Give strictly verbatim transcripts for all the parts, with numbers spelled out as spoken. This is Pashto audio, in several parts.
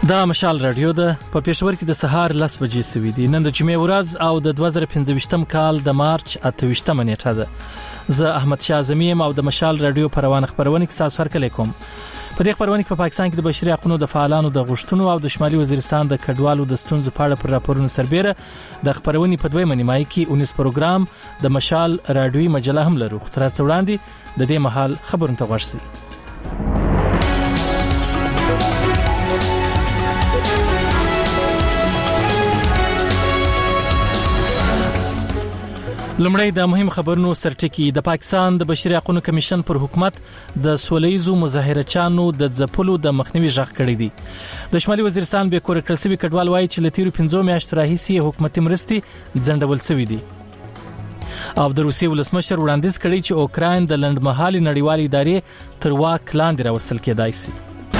دا مشال رادیو ده په پېښور کې د سهار لس بجې سوي دي. نن د جمعې ورځ او د دوه زره پنځه کال د مارچ اته ویشتمه نیټه ده. زه احمد شاه اعظمي یم او د مشال رادیو په روانه خبرونه کې تاسو هرکلی کوم. په دې خبرونه کې په پاکستان کې د بشري حقوقو د فعالانو د غوښتنو او د شمالي وزیرستان د کډوالو د ستونزو په اړه پر راپورونو سربېره د خبرونې په دویمه نیمایي کې اونیس پروګرام د مشال رادیوي مجله هم لرو. خو تر څو وړاندې د دې مهال خبرونه ته غوږ شئ. لمړی د مهم خبرونو سرټکی. د پاکستان د بشري حقوقو کمیشن پر حکومت د سولهیزو مظاهرچانو د ځپلو د مخنیوي ژغ کړی دی. د شمالي وزیرستان به کور کړل سوي کډوال وایي چې لتیرو پنځو میاشتو راهیسې حکومتي مرستې ځنډول سوي دي. او د روسیې ولسمشر وړاندیز کړی چې اوکراین د لنډمهالي نړیوالې ادارې تر واک لاندې راوستل کېدای شي.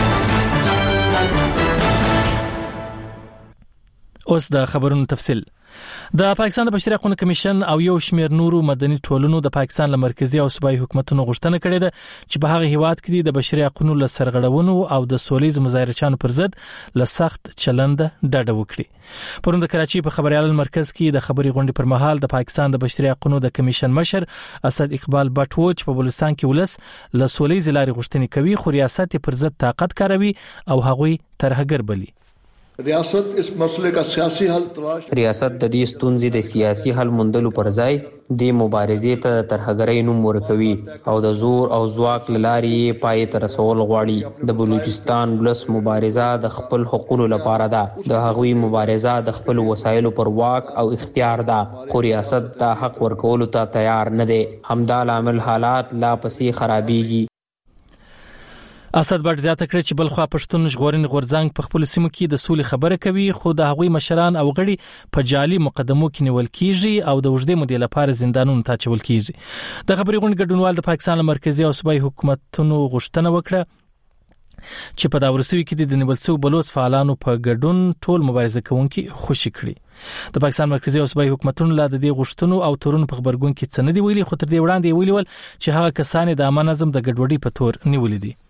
اوس د خبرونو تفصیل. د پاکستان د بشري حقوقو کمیشن او یو شمېر نورو مدني ټولنو د پاکستان له مرکزی او صوبایي حکومتونو غوښتنه کړې ده چې په هغه هیواد کې د بشري حقوقو له سرغړونو او د سولهییز مظاهرچانو پر ضد له سخت چلند ډډه وکړي. پرون د کراچي په خبريال مرکز کې د خبري غونډې پر مهال د پاکستان د بشري حقوقو د کمیشن مشر اسد اقبال بټ و چې په بلوچستان کې ولس له سولهییز لارې غوښتنې کوي خو ریاست پر ضد طاقت کاروي او هغوی ترهګر بلی. ریاست اس مسئلے کا سیاسی حل تلاش ریاست د دې ستونزې د سیاسي حل موندلو پر ځای د مبارزې ته ترهګرۍ نوم ورکوي او د زور او ځواک لارې پای ته رسول غواړي. د بلوچستان ولس مبارزه د خپل حقوقو لپاره ده. د هغوی مبارزه د خپل وسایلو پر واک او اختیار ده خو ریاست د حق ورکولو ته تیار نه دی. همدا لامل حالات لا پسې خرابېږي. اسد بټ زیاته کړې چې بلخوا پښتون ژغورنې غورځنګ په خپل سیمو کې د سولې خبره کوي خو د هغوی مشران او غړي په جعلي مقدمو کې نیول کیږي او د وژدې مودې لپاره زندانونو ته اچول کیږي. د خبري غونډې ګډونوال د پاکستان مرکزی او صوبایي حکومتونو غوښتنه وکړه چې په دا ورسوي کې د نیول شوی بلوچ فعالانو په ګډون ټول مبارزه کوونکي خوشي کړي. د پاکستان مرکزی او صوبایي حکومتونو لا د دې غوښتنو او تورونو په خبرګون کې څه نه دی ویلي خو تر دې وړاندې ویلي ول چې هغه کسان د امن نظم د ګډوډۍ په تور نیولې دي.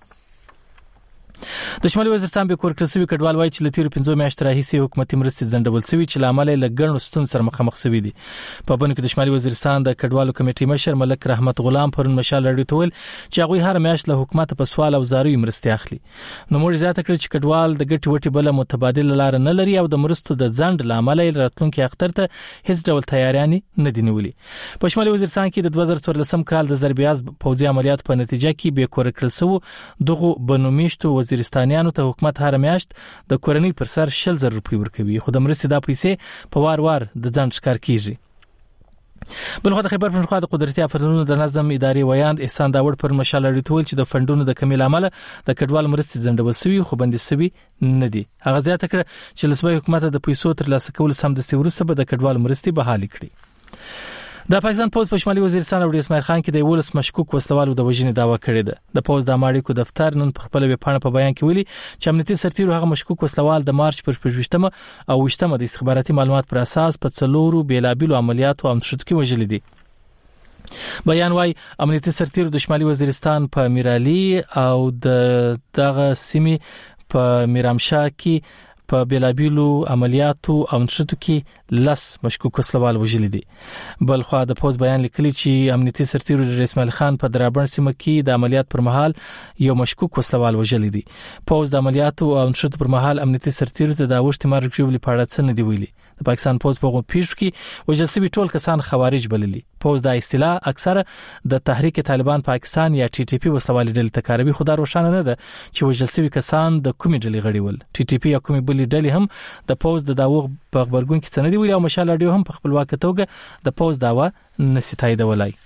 د شمالي وزیرستان به کور کړل سوي کډوال وایي چې لتیرو پنځو میاشتو راهیسې حکومتي مرستې ځنډول سوي چې لامل یې له ګڼو ستونزو سره مخامخ سوي دي. په بڼه کې د شمالي وزیرستان د کډوالو کمیټې مشر ملک رحمت غلام پرون مشال راډیو ته ویل چې هغوی هر میاشت له حکومت په سوال او زاروي مرستې اخلي. نو موږ زیاته کړل چې کډوال د ګټې وټې بل متبادل لار نه لري او د مرستو د ځنډ لامل یې راتلونکي اختر ته هیڅ ډول تیاریان نه دي نیولي. په شمالي وزیرستان کې د دوه زره څوارلسم کال د ضربیاز پوځي عملیات په نتیجه کې به کور کړل سو دغه بنومیشتو وزیرستانیانو ته حکومت هر میاشت د کورنۍ پر سر شل زره روپۍ ورکوي خو د مرستې دا پیسې په وار وار د ځان ښکار کیږي. بلخوا د خیبر پښتونخوا د قدرتي افرادونو د نظم ادارې ویاند احسان داوړ پر مشال اړیټ ویل چې د فندونو د کمی لامل د کډوال مرستې ځنډول سوي خو بندي سوي نه دي. هغه زیاته کړه چې لسبای حکومت د پیسو تر لاسه کول سمدستي وروسته به د کډوال مرستې بحالي کړي. د پاکستان پوز په شمالي وزیرستان او اسماعیل خان کې د ولس مشکوک وسلوالو د وژنې داوا کړې ده. د پوز د اماړیکو دفتر نن په خپل ویبپاڼه په بیان کې ویلي چې امنیتي سرتیرو هغه مشکوک وسلوال د مارچ پر پنځویشتمه او ویشتمه د استخباراتي معلومات پر اساس په څلورو بیلابیلو عملیاتو او نشټو کې وژل دي. بیان وايي امنیتي سرتیرو د شمالي وزیرستان په میرالي او د دغه سیمې په میرامشاه کې په بیلابیلو عملیاتو او نشټو کې لس مشکوک وسلوال وژل دي. بل خو د پوز بیان لیکلي چې امنیتي سرتیرو د اسماعیل خان په درابڼ سیمه کې د عملیات پر مهال یو مشکوک وسلوال وژل دي. پوز د عملیاتو او نشټو پر مهال امنیتي سرتیرو ته د اوښتي مرګ ژوبلي په اړه څه نه دی ویلي. د پاکستان پوز په پیښو کې وژل شوي ټول کسان خوارج بللي. پوز د اصطلاح اکثره د تحریک طالبان پاکستان یا ټي ټي پی وسلوال ډلې ته کاروي خو دا روښانه نه ده چې وژل شوي کسان د کومې ډلې غړي ول. ټي ټي پی یا کومې بلې ډلې هم د پوز د داوغ په خبرګون کې څه نه دی ویلي او مشال اډیو هم په خپلواکه توګه د پوز داوا نشي تاییدولای.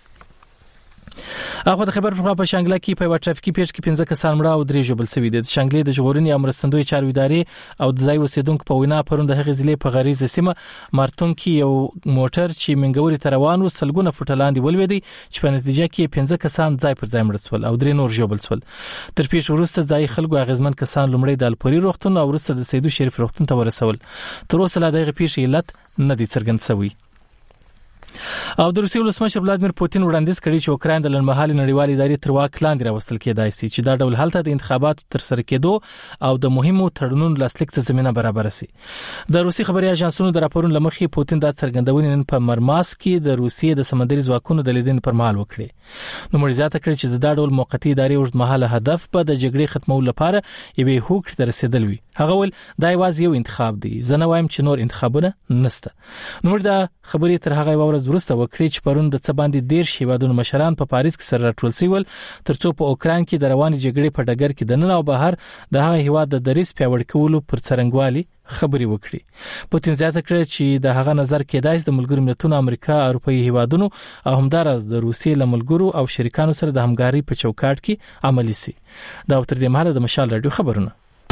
هغه د خبر په شانګله کې په ټرافیکي پیښ کې پنځه کسان مړه او درې ژوبل شوي دي. د شانګلې د ژغورنې او مرستندوی چارو ادارې او د ځای اوسیدونکو په وینا پرون د هغې ضلع په غریزه سیمه مارتون کې یو موټر چې منګوري ته روان و سلګونه فوټه لاندې ولوېدی چې په نتیجه کې پنځه کسان ځای پر ځای مړه شول او درې نور ژوبل شول. تر پیښ وروسته ځای خلکو اغیزمن کسان لومړی د الپوري روغتون او وروسته د سیدو شریف روغتون ته ورسول. تر اوسه لا دغه پیښې علت نه دي څرګند شوی. او د روسیې ولسمشر ولادمیر پوتین وړاندیز کړی چې اوکراین د لنډمهالي نړیوالې ادارې تر واک لاندې راوستل کېدای شي چې دا ډول حالت د انتخاباتو تر سره کېدو او د مهمو تړونونو لاسلیک ته زمينه برابر شي. د روسي خبري اژانسونو د راپورونو لمخې پوتین دا څرګندونې نن په مرماس کې د روسیې د سمندري ځواکونو د لیدنې پر مهال وکړي. نو مړ زیاته کړی چې د دا ډول موقتی ادارې اوږدمهاله هدف په د جګړې ختمولو لپاره یوې هوکړې ته رسیدل وي. هغه ول دا یوازې یو انتخاب دی. زه نه وایم چې نور انتخابونه نشته. نو مړ دا خبرې تر هغه ورځ وروسته وکړي چې پرون د څه باندې ډیر هیوادونو مشران په پاریس کې سره راټول شول ترڅو په اوکراین کې د روانې جګړې په ډګر کې د نن او بهر د هغه هیواد د دریځ پیاوړی کولو پر څرنګوالي خبرې وکړي. پوتین زیاته کړې چې د هغه نظر کېدای د ملګرو ملتونو امریکا اروپایي هیوادونو او همدارس د روسیې له ملګرو او شریکانو سره د همکاري په چوکاټ کې عملي شي. دا تر دې مهاله د مشال رادیو خبرونه.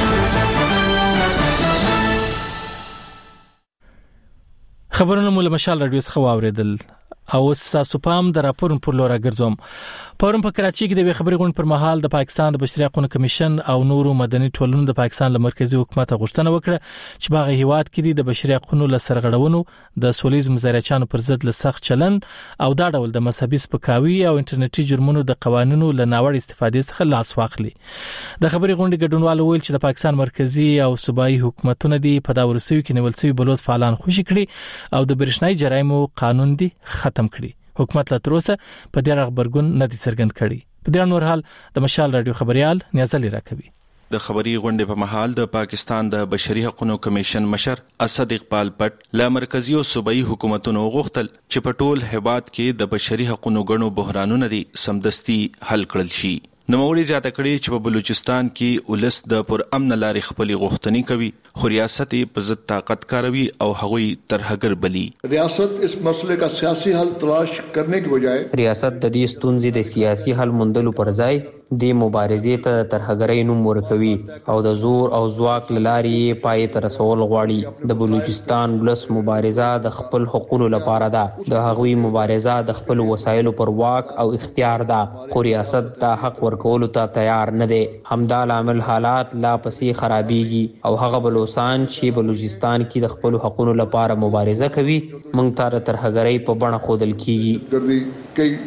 خبرونه مول مشال رادیو څخه واوریدل او تاسو پام د راپورن پر لور راګرځوم. پرون په کراچي کې د خبري غونډې پر مهال د پاکستان د بشري حقوقو کمیشن او نورو مدني ټولنو د پاکستان له مرکزی حکومت غوښتنه وکړه چې باغ هیواد کې د بشري حقوقو له سرغړونو د سوليز مظاهرچانو پر ضد له سخت چلند او دا ډول د مذهبي سپکاوي او انټرنیټي جرمونو د قوانینو له ناوړه استفادې څخه لاس واخلي. د خبري غونډې ګډونوالو ویل چې د پاکستان مرکزی او صوبایي حکومتونه دی په دا ورسوي کې نیول شوی بلوز فعالان خوشي کړي او د برېښنايي جرایمو قانون دی ختم کړي. حکومت لا تر اوسه په دې خبرګون نه دي څرګند کړي. په دې نور حال د مشال رادیو خبريال نیازلی راکوي. د خبري غونډې په محل د پاکستان د بشري حقوقو کمیشن مشر اسد اقبال پټ له مرکزی او صوبایي حکومتونو غوښتل چې په ټول هیواد کې د بشري حقوقو غنو بحرانونه دي سمدستي حل کړل شي. نوموړي زیاته کړې چې په بلوچستان کې ولس د پر امن لارې خپلې غوښتنې کوي خو ریاست په ضد طاقت کاروي او هغوی ترهګر بلی. ریاست اس مسئلے کا سیاسی حل تلاش کرنے کی بجائے ریاست د دې ستونزې د سیاسي حل موندلو پر ځای د مبارزې ته ترهګرۍ نوم ورکوي او د زور او ځواک لارې پای ته رسول غواړي. د بلوچستان ولس مبارزه د خپل حقوقو لپاره ده. د هغوی مبارزه د خپل وسایلو پر واک او اختیار ده خو ریاست دا حق ورکولو ته تیار نه دی. همدا لامل حالات لا پسې خرابېږي او هغه بلوچستان چې بلوچستان کې د خپل حقوقو لپاره مبارزه کوي موږ ته ترهګرۍ په بڼه ښودل کیږي.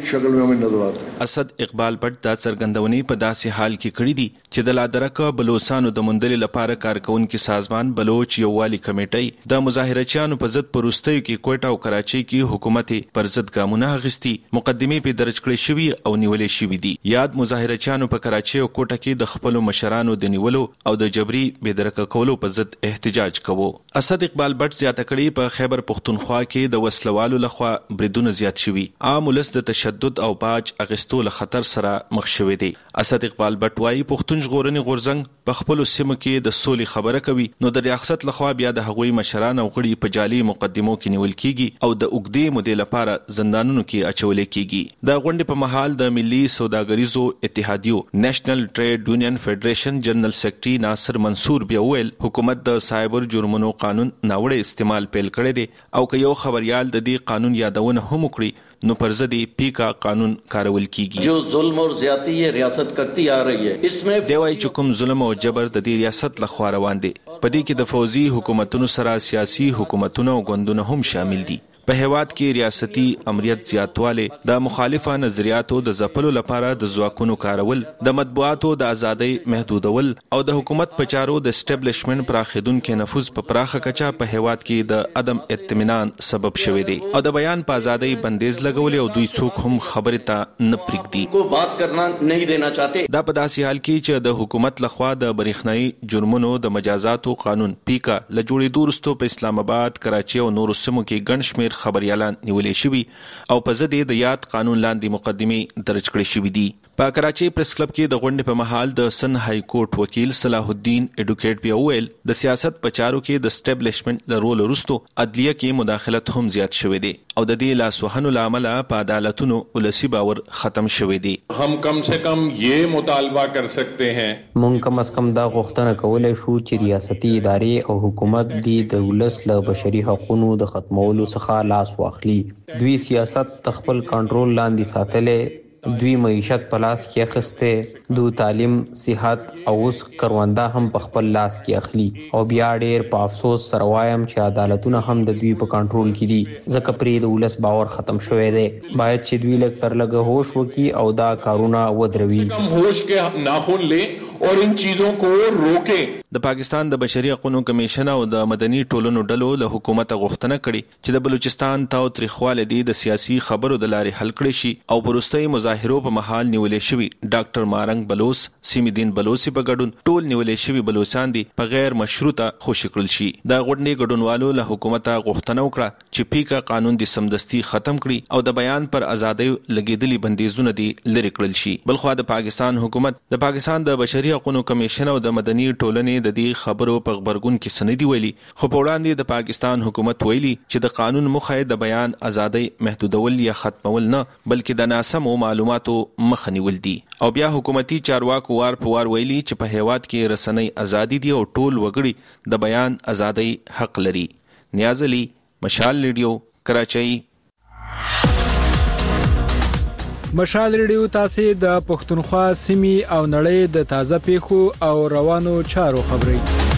اسد اقبال پټ دا څرګندونې په داسې حال کې کړې دي چې د لادرکه بلوچستانو د مندل لپاره کارکونکو سازمان بلوچ یووالي کمیټې د مظاهرچیانو په ضد پروستیو کې کوټا او کراچي کې حکومت پر ضد ګامونه اخیستي مقدمه په درج کړې شوی او نیولې شوی دي. یاد مظاهرچیانو په کراچي او کوټا کې د خپل مشرانو د نیولو او د جبري بېدرکه کولو په ضد احتجاج کوو. اسد اقبال پټ زیاته کړې په خیبر پختونخوا کې د وسلوالو لخوا بریدونه زیات شوي. عام ولس د تشدد او باج اغستو له خطر سره مخ شوی دی. اسد اقبال پټ وايي پښتون ژغورنې غورځنګ په خپل سیمه کې د سولې خبره کوي نو د ریاست لخوا بیا د هغوی مشران او غړي په جالي مقدمو کې نیول کیږي او د اوګدې مودې لپاره زندانونو کې اچول کیږي. د غونډې په محل د ملي سوداګریزو اتحادیو نېشنل ټریډ یونین فدریشن جنرال سیکریټري ناصر منصور بیا ویل حکومت د سایبر جرمونو قانون ناوړه استعمال پیل کړی دی او که یو خبريال د دې قانون یادونه هم وکړي نو پر ضد پیکا قانون کارول کیږي. جو ظلم اور زیاتی یہ ریاست کرتی آ رہی ہے اس میں دیوای چې کوم ظلم او جبر د دې ریاست لخوا روان دي په دې کې د فوزي حکومتونو سره سیاسي حکومتونو او غوندونو هم شامل دي. په هیواد کې ریاستي امریت زیاتواله د مخالفه نظریاتو د ځپلو لپاره د ځواکونو کارول د مطبوعاتو د ازادۍ محدودول او د حکومت په چارو د اسټابلیشمنت پراخیدونکو نفوذ په پراخه کچه په هیواد کې د عدم اطمینان سبب شوی دی او د بیان په ازادۍ بندیز لګول او دوی څوک هم خبره ته نه پریږدي کو بات کرنا نه دینا چاہتے. دا په داسې حال کې چې د حکومت لخوا د برېښنايي جرمونو د مجازاتو قانون پیکا له جوړېدو وروسته په اسلام آباد کراچي او نورو سیمو کې ګڼ شمېر خبريالان نیولې شوي او په ضد د یاد قانون لاندې مقدمه درج کړې شوې دي. په کراچي پریس کلب کې د غونډې په محل د سن های کورټ وکیل صلاح الدین اډوکیټ بیا ویل د سیاست په چارو کې د اسټابلیشمنت له رول وروسته عدلیه کې مداخلت هم زیات شوې دي او د دې لاسوهنو لامل په عدالتونو ولسی باور ختم شوې دي. هم کم سے کم یہ مطالبہ کر سکتے ہیں مونږ کم از کم دا غوښتنه کولای شو چې ریاستي ادارې او حکومت دی د ولس له بشري حقوقو د ختمولو څخه لاس واخلي. دوی سیاست خپل کنټرول لاندې ساتلې دوی معیشت په لاس کې اخیسته، دو تعلیم، صحت او اوس کرونده هم په خپل لاس کې اخلي. او بیا ډیر په افسوس سره وایم چې عدالتونه هم د دوی په کنټرول کې دي، ځکه پرې د ولس باور ختم شوی دی. باید چې دوی لږ تر لږه هوش وکړي او دا کارونه ودروي. होश के नाखून ले और इन चीजों को रोके. د پاکستان د بشري حقوقو کمیشن او د مدني ټولنو ډلو له حکومت غوښتنه کړې چې د بلوچستان تاو تاریخواله دي د سیاسي خبرو د لارې حل کړي شي او پروستي مظاهرو په محل نیولې شوی ډاکټر مارنګ بلوس، سیمدین بلوسی په ګډون ټول نیولې شوی بلوچستان دي په غیر مشروطه خوشی کړل شي. د غونډې ګډونوالو له حکومت غوښتنه وکړه چې پیکا قانون د سمدستي ختم کړي او د بیان پر ازادۍ لګیدلي بندیزونه دي لري کړل شي. بلخو د پاکستان حکومت د پاکستان د بشري حقوقو کمیشن او د مدني ټولنې د دې خبرو په خبرګون کې سندي ویلي، خو په وړاندې د پاکستان حکومت ویلي چې د قانون موخه د بیان ازادۍ محدودول یا ختمول نه بلکې د ناسمو معلوماتو مخه نیول دي. او بیا حکومتي چارواکو وار په وار ویلي چې په هیواد کې رسنۍ ازادي دي او ټول وګړي د بیان ازادۍ حق لري. نیاز علي، مشال ریډیو، کراچۍ. مشال ریډیو تاسو د پښتونخوا سیمې او نړۍ د تازه پیښو او روانو چارو خبري.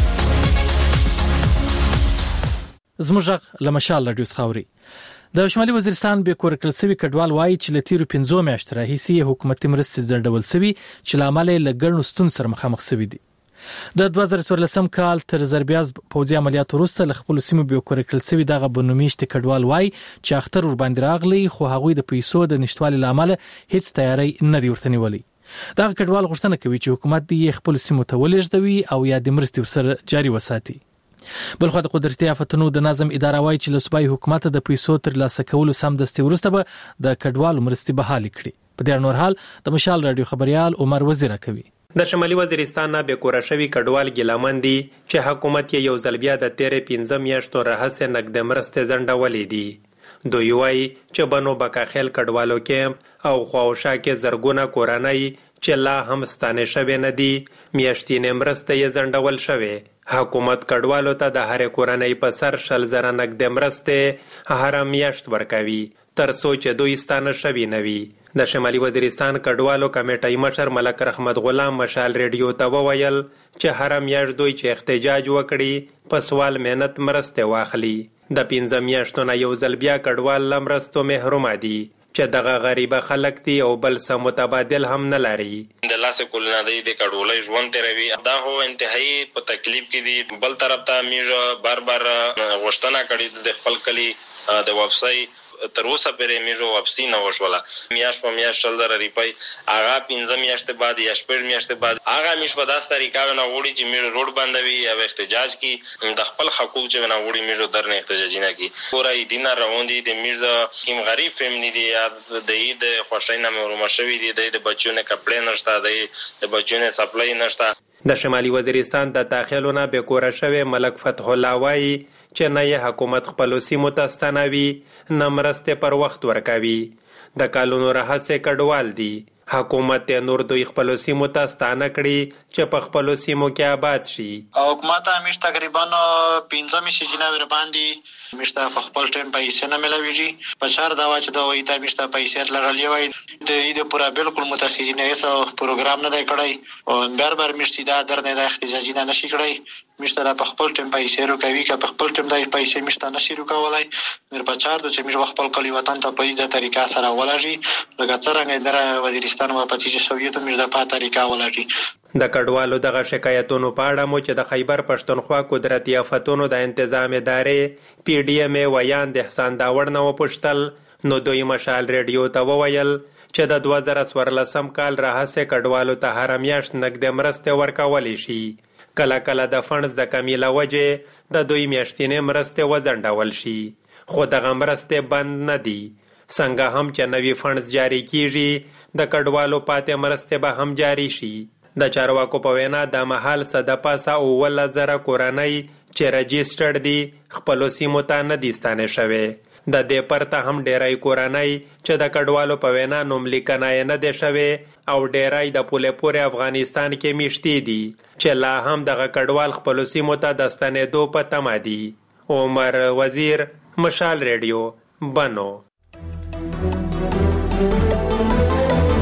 زموږ له مشال ریډیو څخه د شمالي وزیرستان به کور کلسوي کډوال وایي چې لتیرو پنځو میاشتو راهیسې حکومتي مرستې زړډول سوي چې لامل یې لګړنو ستون سره مخامخ سوي دي. د دوه زره څوارلسم کال تر زربیاز پوځي عملیات وروسته له خپل سیمو به کور کلسوي دغه بنومیشت کډوال وایي چې اختر ور باندې راغلي خو هغوی د پیسو د نشټوالي لامل هیڅ تیاری نه دی ورته نیولې. دغه کډوال غوښتنه کوي چې حکومت دې خپل سیمو ته ولېږدوي او یا د مرستې ورسره جاري وساتي. بلخو د قدرتي آفتونو د نظم اداره وایي چې له صوبایي حکومت د پیسو ترلاسه کولو سمدستي وروسته به د کډوالو مرستې بحالې کړي. په دې نور حال د مشال رادیو خبريال عمر وزیره کوي. د شمالي وزیرستان نه به کور شوی کډوال ګلمن دي چې حکومت یې یو ځل بیا د تیرې پنځه میاشتو راهسه نقد مرستې زنډولې دي. دوی وایي چې بنو بکاخیل کډوالو کیمپ او خواوشا کې زرګونه کورنۍ چې لا هم ستانه شوی نه دي میاشتې مرستې یې زنډول شوی. حکومت کډوالو ته د هر کورنۍ په سر شل زره نقد مرستې هر میاشت ورکوي تر څو چې دوی ستانه شوی نه وي. د شمالي وزیرستان کډوالو کمیټې مشر ملک رحمت غلام مشال ریډیو ته وویل چې هر میاشت دوی چې احتجاج وکړي په سوال مهنت مرسته واخلي. د پنځه میاشتو نه یو ځل بیا کډوال لمرستو محروم دي چې دغه غریبه خلک دي او بل څه متبادل هم نه لري. د لاس کولنا دی د کډولای ژوند تیروي دا هو انتهایی په تکلیف کې دي. بل طرف ته میږه بار بار غوښتنه کړې د خپل کلی د واپسۍ تر اوسه پرې میږه واپسی نه وشوله. میاش په میاش شل زره ریپای هغه پنځه میاشتې بعد یا شپږ میاشتې بعد هغه میش په داس طریقه نه وړي چې میږه روډ بندوي او احتجاج کی د خپل حقوق چې نه وړي میږه درنه احتجاج نه کی. پورای دین روان دي د میږه کیم غریب فیملی دي د عید خوشاینه محروم شوی دي د بچونه کپړې نشته د بچونه سپلای نشته. د شمالي وزیرستان د داخلونه به کور شوی ملک فتح الله وایي چې نه یې حکومت خپل سیمو ته ستنوي نه مرسته پر وخت ورکوي. د کالونو راهسه کډوال دي حکومت ته نور دوی خپل سیمو ته ستانه کړي چې په خپل سیمو کې آباد شي. حکومت همیش تقریبا پنځه میاشتې جناب باندې مشته په خپل ټیم پیسې نه ملويږي په شهر دا چې دا وایي ته مشته پیسې لرلې وایي د دې پورا بالکل متأثرین هیڅ پروګرام نه دی کړی او بار بار مشته دا درنه د احتجاجي نه نشي کړی. مشته په خپل ټیم پیسې روکوي که په خپل ټیم د پیسې مشته نشي روکولای مر په چار د چې مش خپل کلی وطن ته په دې طریقه سره ولږي لکه څنګه در وزیرستان او پچیس سوویتو مش د په طریقه ولږي. د کډوالو دغه شکایتونو په اړه مو چې د خیبر پښتونخوا قدرتي آفتونو د تنظیم ادارې پی ډی ایم ویان د احسان داوړ نه وپوښتل نو دوی مشال ریډیو ته وویل چې د دوه زره څوارلسم کال راهسه کډوالو ته هر میاشت نقد مرسته ورکول شي. کله کله د فنډز د کمی له وجې د دوی میاشتینې مرسته وزنډول شي خو دغه مرسته بند نه دي. څنګه هم چې نوی فنډز جاری کیږي د کډوالو پاتې مرسته به هم جاری شي. د چارواکو په وینا د محل صد پاسه او ول زره کورنۍ چې رجسترډ دي خپل سیمو ته نه دي ستانه شوی. د دې پرته هم ډیرای کورنۍ چې د کډوالو په وینا نوم لیکنای نه دی شوی او ډیرای د پوله پورې افغانستان کې میشتي دي چې لا هم دغه کډوال خپل سیمو ته د ستنېدو په تمه دي. عمر وزیر، مشال ریډیو، بنو.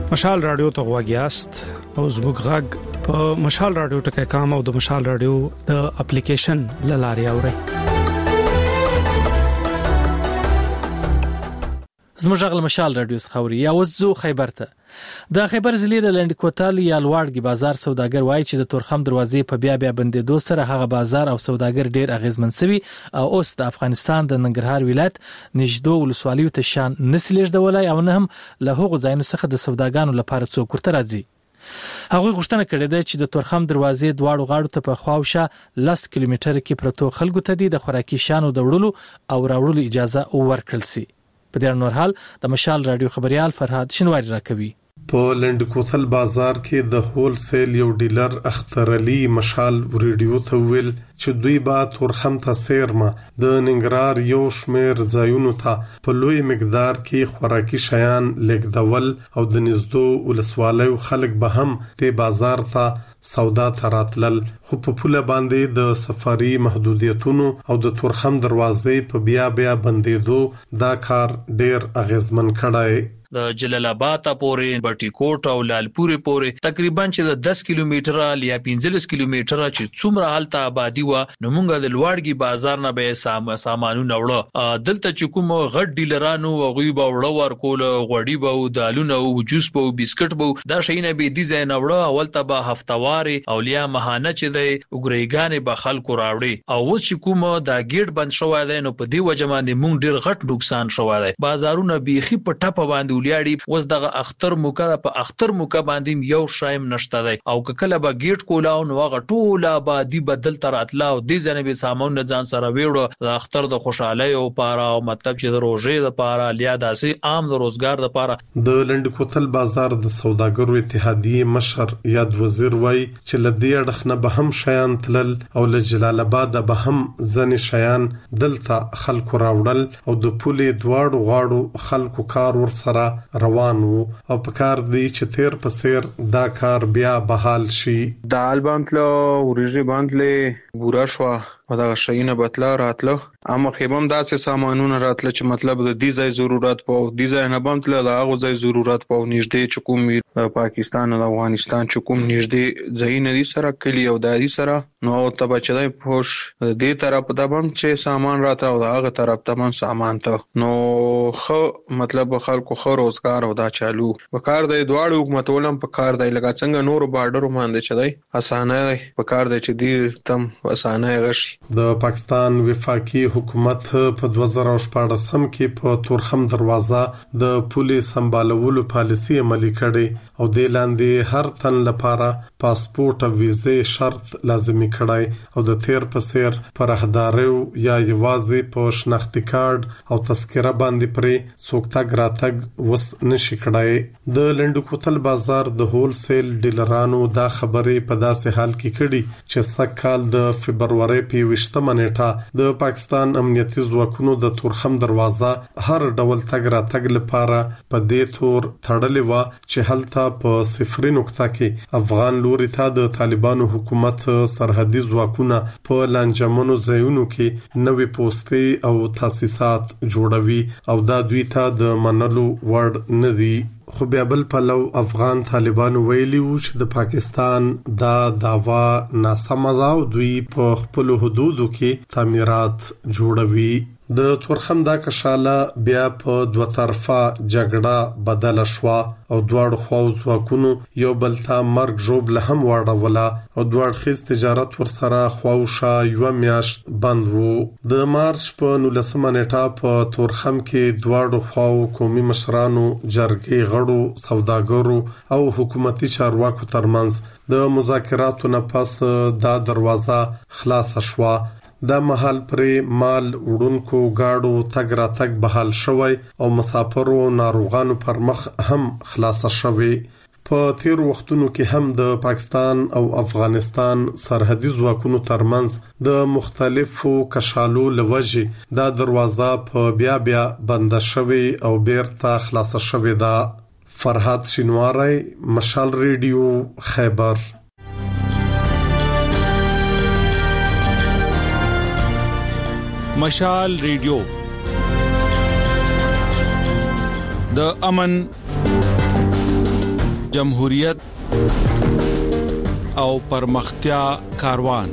مشال رادیو ته غواګیاست او زموږ غږ په مشال رادیو ټکي کام او د مشال رادیو د اپلیکیشن لاري اوري. زموږ غل مشال رادیو خوري یا وزو خیبر ته د خیبر ضلع د لنډ کوتل یا لوړګي بازار سوداګر وایي چې د تورخم دروازې په بیا بیا بندیدو سره هغه بازار او سوداګر ډیر اغیزمن شوی او اوس د افغانستان د ننګرهار ولایت نږدې ولسوالیو ته شان نسلیږ د ولای او نه هم له هغو ځایونو څخه د سوداګانو لپاره څوک ورته راځي. هغه غوښتنه کړې ده چې د تورخم دروازې دواړو غاړو ته په خواوشه لس کیلومتر کې پرتو خلکو ته د خوراکي شانو د وړلو او راوړلو اجازه ورکړل شي. په دې نور حال د مشال رادیو خبريال فرهاد شنواری راکوي. په لند کوتل بازار کې د هول سیل یو ډیلر اختر علي مشال ریډیو ته ویل چې دوی با تورخم ته سیرما د ننګرهار یو شمیر ځایونو ته په لوی مقدار کې خوراکي شیان لګدول او د نږدې ولسوالیو خلک به هم ته بازار ته سودا تراتلل خو په پوله باندې د سفاري محدودیتونو او د تورخم دروازې په بیا بیا بندیدو دا کار ډیر اغیزمن کړای. د جلال آباد پورې بټي کوټ او لالپورې پورې تقریبا چې د دس کیلومتره یا پنځلس کیلومتره چې څومره حالت آبادی و نو موږ د لوړګي بازار نه به سام سامانونه وړو دلته چې کوم غټ ډیلرانو غوي به وړو ورکول غوړي به دالونه او جوس به بسکټ به دا شینه به دي ځای نه وړو اول ته به هفتواري اولیا مهانه چې د وګریګانې به خلکو راوړي او اوس چې کوم دا گیټ بند شوی دی نو په دې وجه باندې موږ ډیر غټ نقصان شوی دی. بازارونه بیخي په ټپه باندې ولیاړي وس دغه اختر موکا په اختر موکا باندې یو شایم نشته دی او کله به گیټ کولاو نو هغه ټوله آبادی بدل تر اتلا او د ځنه به سامان ځان سره ویړو د اختر د خوشحالي او پاره او مطلب چې د روزې د پاره لیا داسې عام د روزګار د پاره د لند کوتل بازار د سوداګرو اتحادیه مشر یاد وزیر وای چې لدی اړخنه به هم شیان تلل او له جلال آباد به هم ځنې شیان دلته خلکو راوړل او د پولې دواړو غاړو خلکو کار ور سره روان وو او په کار دی چې تیر په سیر دا کار بیا بحال شي. دال باندله ورژې باندله بورا شو او دا شینه بتلا راتله اما خیبم داسې سامانونه راتله چې مطلب د دې ځای ضرورت پاو دې ځای نه باندله د هغه ځای ضرورت پاو نږدې چې کوم پاکستان او افغانستان چې کوم نږدې ځای نه دي سره کلی او دادي سره نو ته بچای پوش دې طرف د بم چې سامان راته او هغه طرف ته هم سامان ته نو خو مطلب خلکو خو روزګار او دا چالو په کار دی دواړو حکومتولم په کار دی لکه څنګه نور بارډر باندې چې دی اسانه دی په کار دی چې دی تم اسانه غشي. د پاکستان وفاقي حکومت په دوه زره شپږ کې په تورخم دروازه د پولیس سمبالولو پالیسي عملي کړي او د لاندې هر تن لپاره پاسپورت او ویزه شرط لازمي کړای او د تیر په سیر پر راهدارو یا یوازې په شناختی کارت او تذکره باندې پرې څوک تاګ راتګ وس نشي کړای. د لند کوتل بازار د هول سیل ډیلرانو دا خبرې په داسې حال کې کړي چې سکهال د فبرवरी په وشتمه نیټه د پاکستان امنیتي ځواکونو د تورخم دروازه هر ډول تګ را تګ لپاره په دې تور تړلې و چې هلته په صفري نقطه کې افغان لوري ته د طالبانو حکومت سرحدي ځواکونه په لانجمنو ځایونو کې نوې پوسټي او تاسیسات جوړوي او دا دوی ته د منلو وړ نه دي. خو بیا بل پلو افغان طالبانو ویلي وو چې د پاکستان دا داوا ناسمه ده او دوی په خپل حدودو کې تعمیرات جوړوي. د تورخم دا کشاله بیا په دوه طرفه جګړه بدل شو او دواړو خواو ځواکونو یو بل ته مرګ ژوبله هم واړوله او دواړو خیز تجارت ورسره خواوشه یو میاشت بند وو. د مارچ په نولسمه نیټه په تورخم کې دواړو خواو قومي مشرانو جرګې غړو سوداګرو او حکومتي چارواکو ترمنځ د مذاکراتو نه پس دا دروازه خلاص شوه. دا محل پرې مال وړونکو گاډو تګ را تګ بحال شوی او مسافرو ناروغانو پر مخ هم خلاص شوی. په تیر وختونو کې هم د پاکستان او افغانستان سرحدي ځواکونو ترمنځ د مختلفو کشالو لوجې دا دروازه په بیا بیا بند شوی او بیرته خلاص شوی ده. فرهاد شینواری، مشال ریډیو، خیبر. مشال ریډیو د امن جمهوریت او پرمختیا کاروان.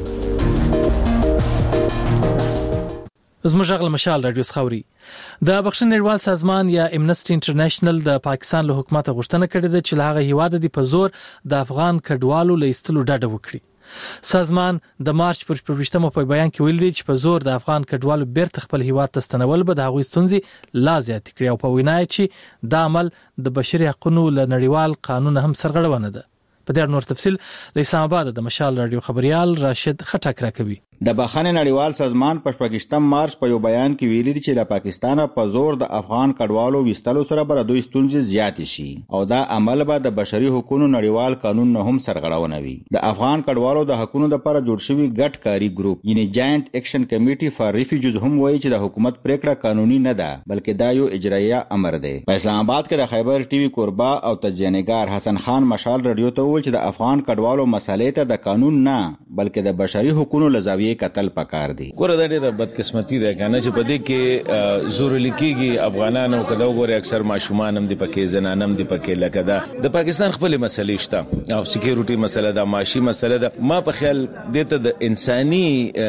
زموږ غل مشال رادیو سخوري د بخښنې نړیوال سازمان یا امنسټي انټرنیشنل د پاکستان له حکومت غوښتنه کړې ده چې له هغه هیواد د په زور د افغان کډوالو له ایستلو ډډه وکړي. سازمان د مارچ پر پرويشتمه په بیان کې ویل دي چې په زور د افغان کډوالو بیرته خپل هیواد ته ستنول به د هغوی ستونزې لا زیات کړي او په وینا چې دا عمل د بشري حقوقو له نړیوال قانون هم سرغړونه ده. په دې نور تفصيل له اسلام آباد د مشال رادیو خبريال راشد خټک راکوي. د بخښنې نړیوال سازمان په شپږم مارچ په یو بیان کې ویلي دي چې د پاکستان په زور د افغان کډوالو وستلو سره به دوی ستونزې زیات شي او دا عمل به د بشري حقوقو نړیوال قانون نه هم سرغړونه وي. د افغان کډوالو د حقوقو لپاره جوړ شوی ګډ کاری ګروپ یعنی جاینټ اکشن کمیټي فار ریفیوجیز هم وایي چې د حکومت پریکړه قانوني نه ده بلکې دا یو اجرایه امر دی. په اسلام آباد کې د خیبر ټي وي کوربا او تجزیه‌نګار حسن خان مشال رادیو ته وویل چې د افغان کډوالو مسالې ته د قانون نه بلکې د بشري حقوقو له زاویې کتل پکار دي. ګوره دا ډېره بدقسمتي ده کنه چې په دې کې زور لیکيږي افغانانو کده وګوره اکثر ماشومان هم دي پکې زنان هم دي پکې لکه دا د پاکستان خپل مسلې شته او سکیورټي مسله ده معاشي مسله ده. ما په خیال دته د انساني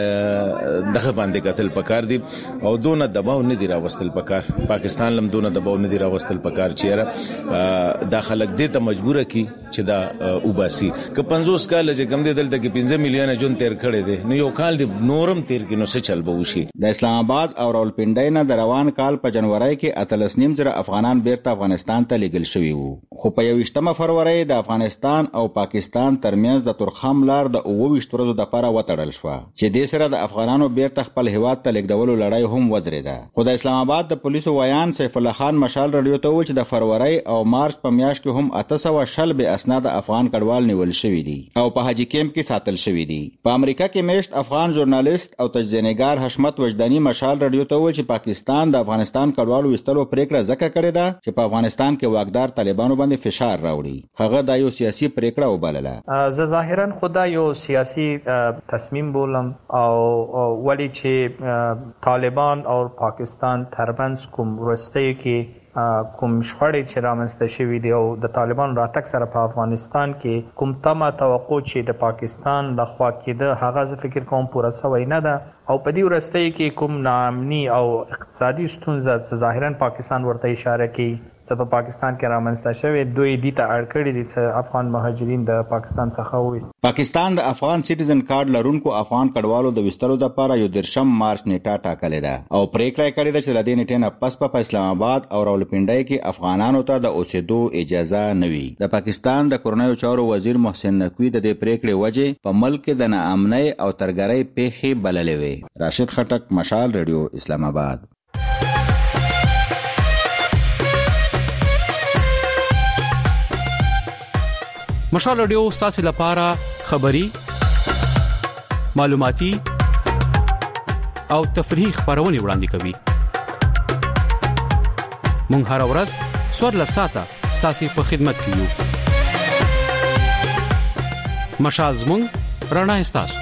دغه باندې قتل پکار دي او دونه دباو نه دی راوستل پکار. پاکستان لم دونه دباو نه دی راوستل پکار چیرې دا خلک دې ته مجبور کی چې دا وباسي که پنځوس کال چې کم دي دلته کې پنځه میلیونه جون تیر کړي دي نو یو کال دی نورم تیر کې نو څه چل به وشي. د اسلام آباد او راولپنډۍ نه د روان کال په جنوري کې اتلس نیم زره افغانان بیرته افغانستان ته لیږل شوي وو خو په یوویشتمه فروری د افغانستان او پاکستان ترمنځ د تورخم لار د اوویشت ورځو لپاره وتړل شو چې د سره د افغانانو بیرته خپل هیواد ته لیږدولو لړۍ هم ودرېده. خو د اسلام آباد د پولیسو ویان سیف الله خان مشال رادیو ته و چې د فروری او مارچ په میاشت کې هم اته سوه شل به اسناد افغان کډوال نیول شوي دي او په حاجی کیمپ کې ساتل شوي دي. په امریکا کې میشت افغان ژورنالیست او تجزیه‌نګار حشمت وجدانی مشال رادیو ته وویل چې پاکستان د افغانستان کډوالو وستلو پریکړه ځکه کړې ده چې په افغانستان کې واکدار طالبانو باندې فشار راوړي. هغه دا یو سیاسي پریکړه وبلله. زه ظاهرا خدا یو سیاسي تصمیم بولم او ولی چې طالبان او پاکستان ترمنځ کوم ورسته کې کوم شخړې چې رامنځته شوې دي او د طالبان راتګ سره په افغانستان کې کوم تمه توقع چې د پاکستان لخوا کېده هغه زه فکر کوم پوره سوی نه ده او په دې ورسته کې کوم ناامني او اقتصادي ستونزه ظاهرا پاکستان ورته اشاره کوي چې په پاکستان کې رامنځته شوې دوی دي ته اړ کړي دي چې افغان مهاجرین د پاکستان څخه وویست. پاکستان د افغان سټیزن کارت لرونکو افغان کډوالو د وستلو لپاره یو درشم مارچ نیټه ټاکلې ده او پریکړه کړې ده چې د دې نیټې نه پس په اسلام آباد او راولپنډۍ کې افغانانو ته د اوسېدو اجازه نه وي. د پاکستان د کورنیو چارو وزیر محسن نقوی د دې پریکړې وجه په ملک کې د ناامنۍ او ترګرۍ پیښې بللې وي. راشد خټک مشال رادیو اسلام آباد. مشال رادیو ستاسو لپاره خبری معلوماتي او تفریحي خبرونه وړاندې کوي. مونږ هر ورځ څوارلس ساعته ستاسو په خدمت کې یو. مشال زموږ رڼا ستاسو.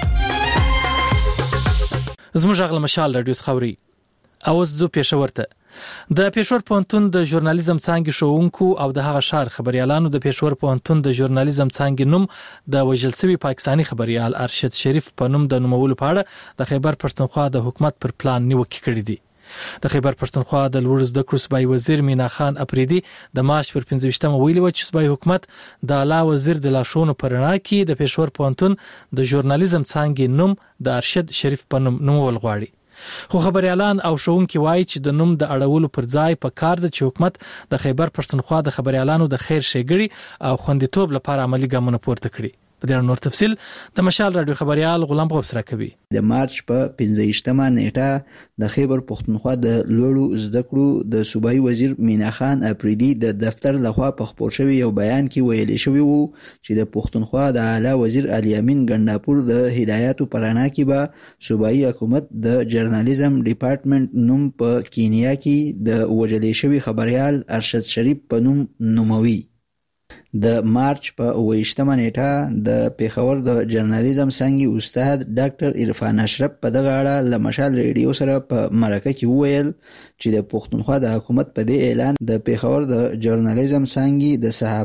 زموږ غل مشال رادیو سخوري اوس زو پېښور ته د پېښور پوهنتون د ژورنالیزم څانګې ښوونکو او د هغه شهر خبريالانو د پېښور پوهنتون د ژورنالیزم څانګې نوم د وژل شوی پاکستانی خبريال ارشد شریف په نوم د نومولو په اړه د خیبر پښتونخوا د حکومت پر پلان نیوکه کړې دي. د خیبر پښتونخوا د لوړ زده کړو صوبایي وزیر مینا خان اپریدي د مارچ پر پنځه ویلي و چې صوبایي حکومت د اعلی وزیر د لاشونو پر رڼا کې د پېښور پوهنتون د ژورنالیزم څانګې نوم د ارشد شریف په نوم نومول غواړي. خو خبريالان او شوونکي وایي چې د نوم د اړولو پر ځای په کار د حکومت د خیبر پښتونخوا د خبريالانو د خیر ښېګړي او خوندیتوب لپاره عملی ګامونه پورته کړي. په دې نور تفصيل د مشال رادیو خبريال غلام غوث راکوي. د مارچ په پنځه نیټه د خیبر پښتونخوا د لوړو زده کړو د صوبایي وزیر مینا خان اپریدي د دفتر لخوا په خپور شوی یو بیان کې ویل شوی وو چې د پښتونخوا د اعلی وزیر علي امین ګنداپور د هدایاتو پرانا کې به صوبایي حکومت د جرنالیزم ډپارټمنټ نوم په کینیا کې د وجلې شوی خبريال ارشد شریف په نوم نوموي. د مارچ په اوویشتمه نیټه د پیښور د جرنالیزم څانګې استاد ډاکټر عرفان اشرف په دغه اړه له مشال ریډیو سره په مرکه کې وویل چې د پښتونخوا د حکومت په دې اعلان د پیښور د جرنالیزم څانګې د صحافت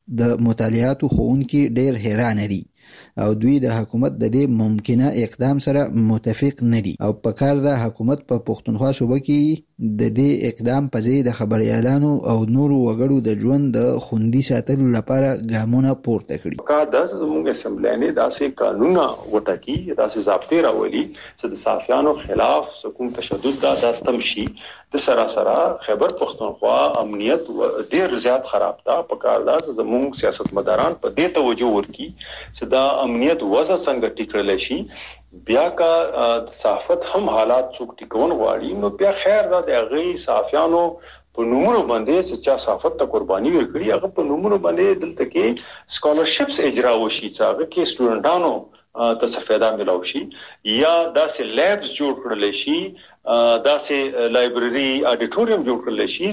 د مطالعاتو ښوونکي ډېر حیران دي او دوی د حکومت د دې ممکنه اقدام سره متفق نه دي او په کار د حکومت په پښتونخوا صوبه کې د دې اقدام په ځای د خبريالانو او نورو وګړو د ژوند د خوندي ساتلو لپاره ګامونه پورته کړي. کا د زموږ اسمبلی نه داسې قانونا وټاکي داسې ضابطه راولي چې د صحافیانو خلاف سکون تشدد دا د تمشي د سراسر خیبر پښتونخوا امنیت ډیر زیات خراب ده. په کار دا زموږ سیاستمداران په دې توجه ورکړي چې دا امنیت وضع څنګه ټیکړل شي. بیا کا صحافت هم حالات څوک ټیکون غواړي نو بیا خیر دا د غي صحافیانو په نومونو باندې چې چا صحافت ته قرباني ورکړي هغه په نومونو باندې دلته کې سکالرشپس اجرا وشي چې هغه کې سټوډنټانو ته سفیدا ملو شي یا داسې لیبز جوړ کړل شي داسې لایبرری اډیټوریم جوړ کړل شي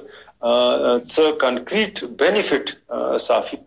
څه کانکریټ بینیفټ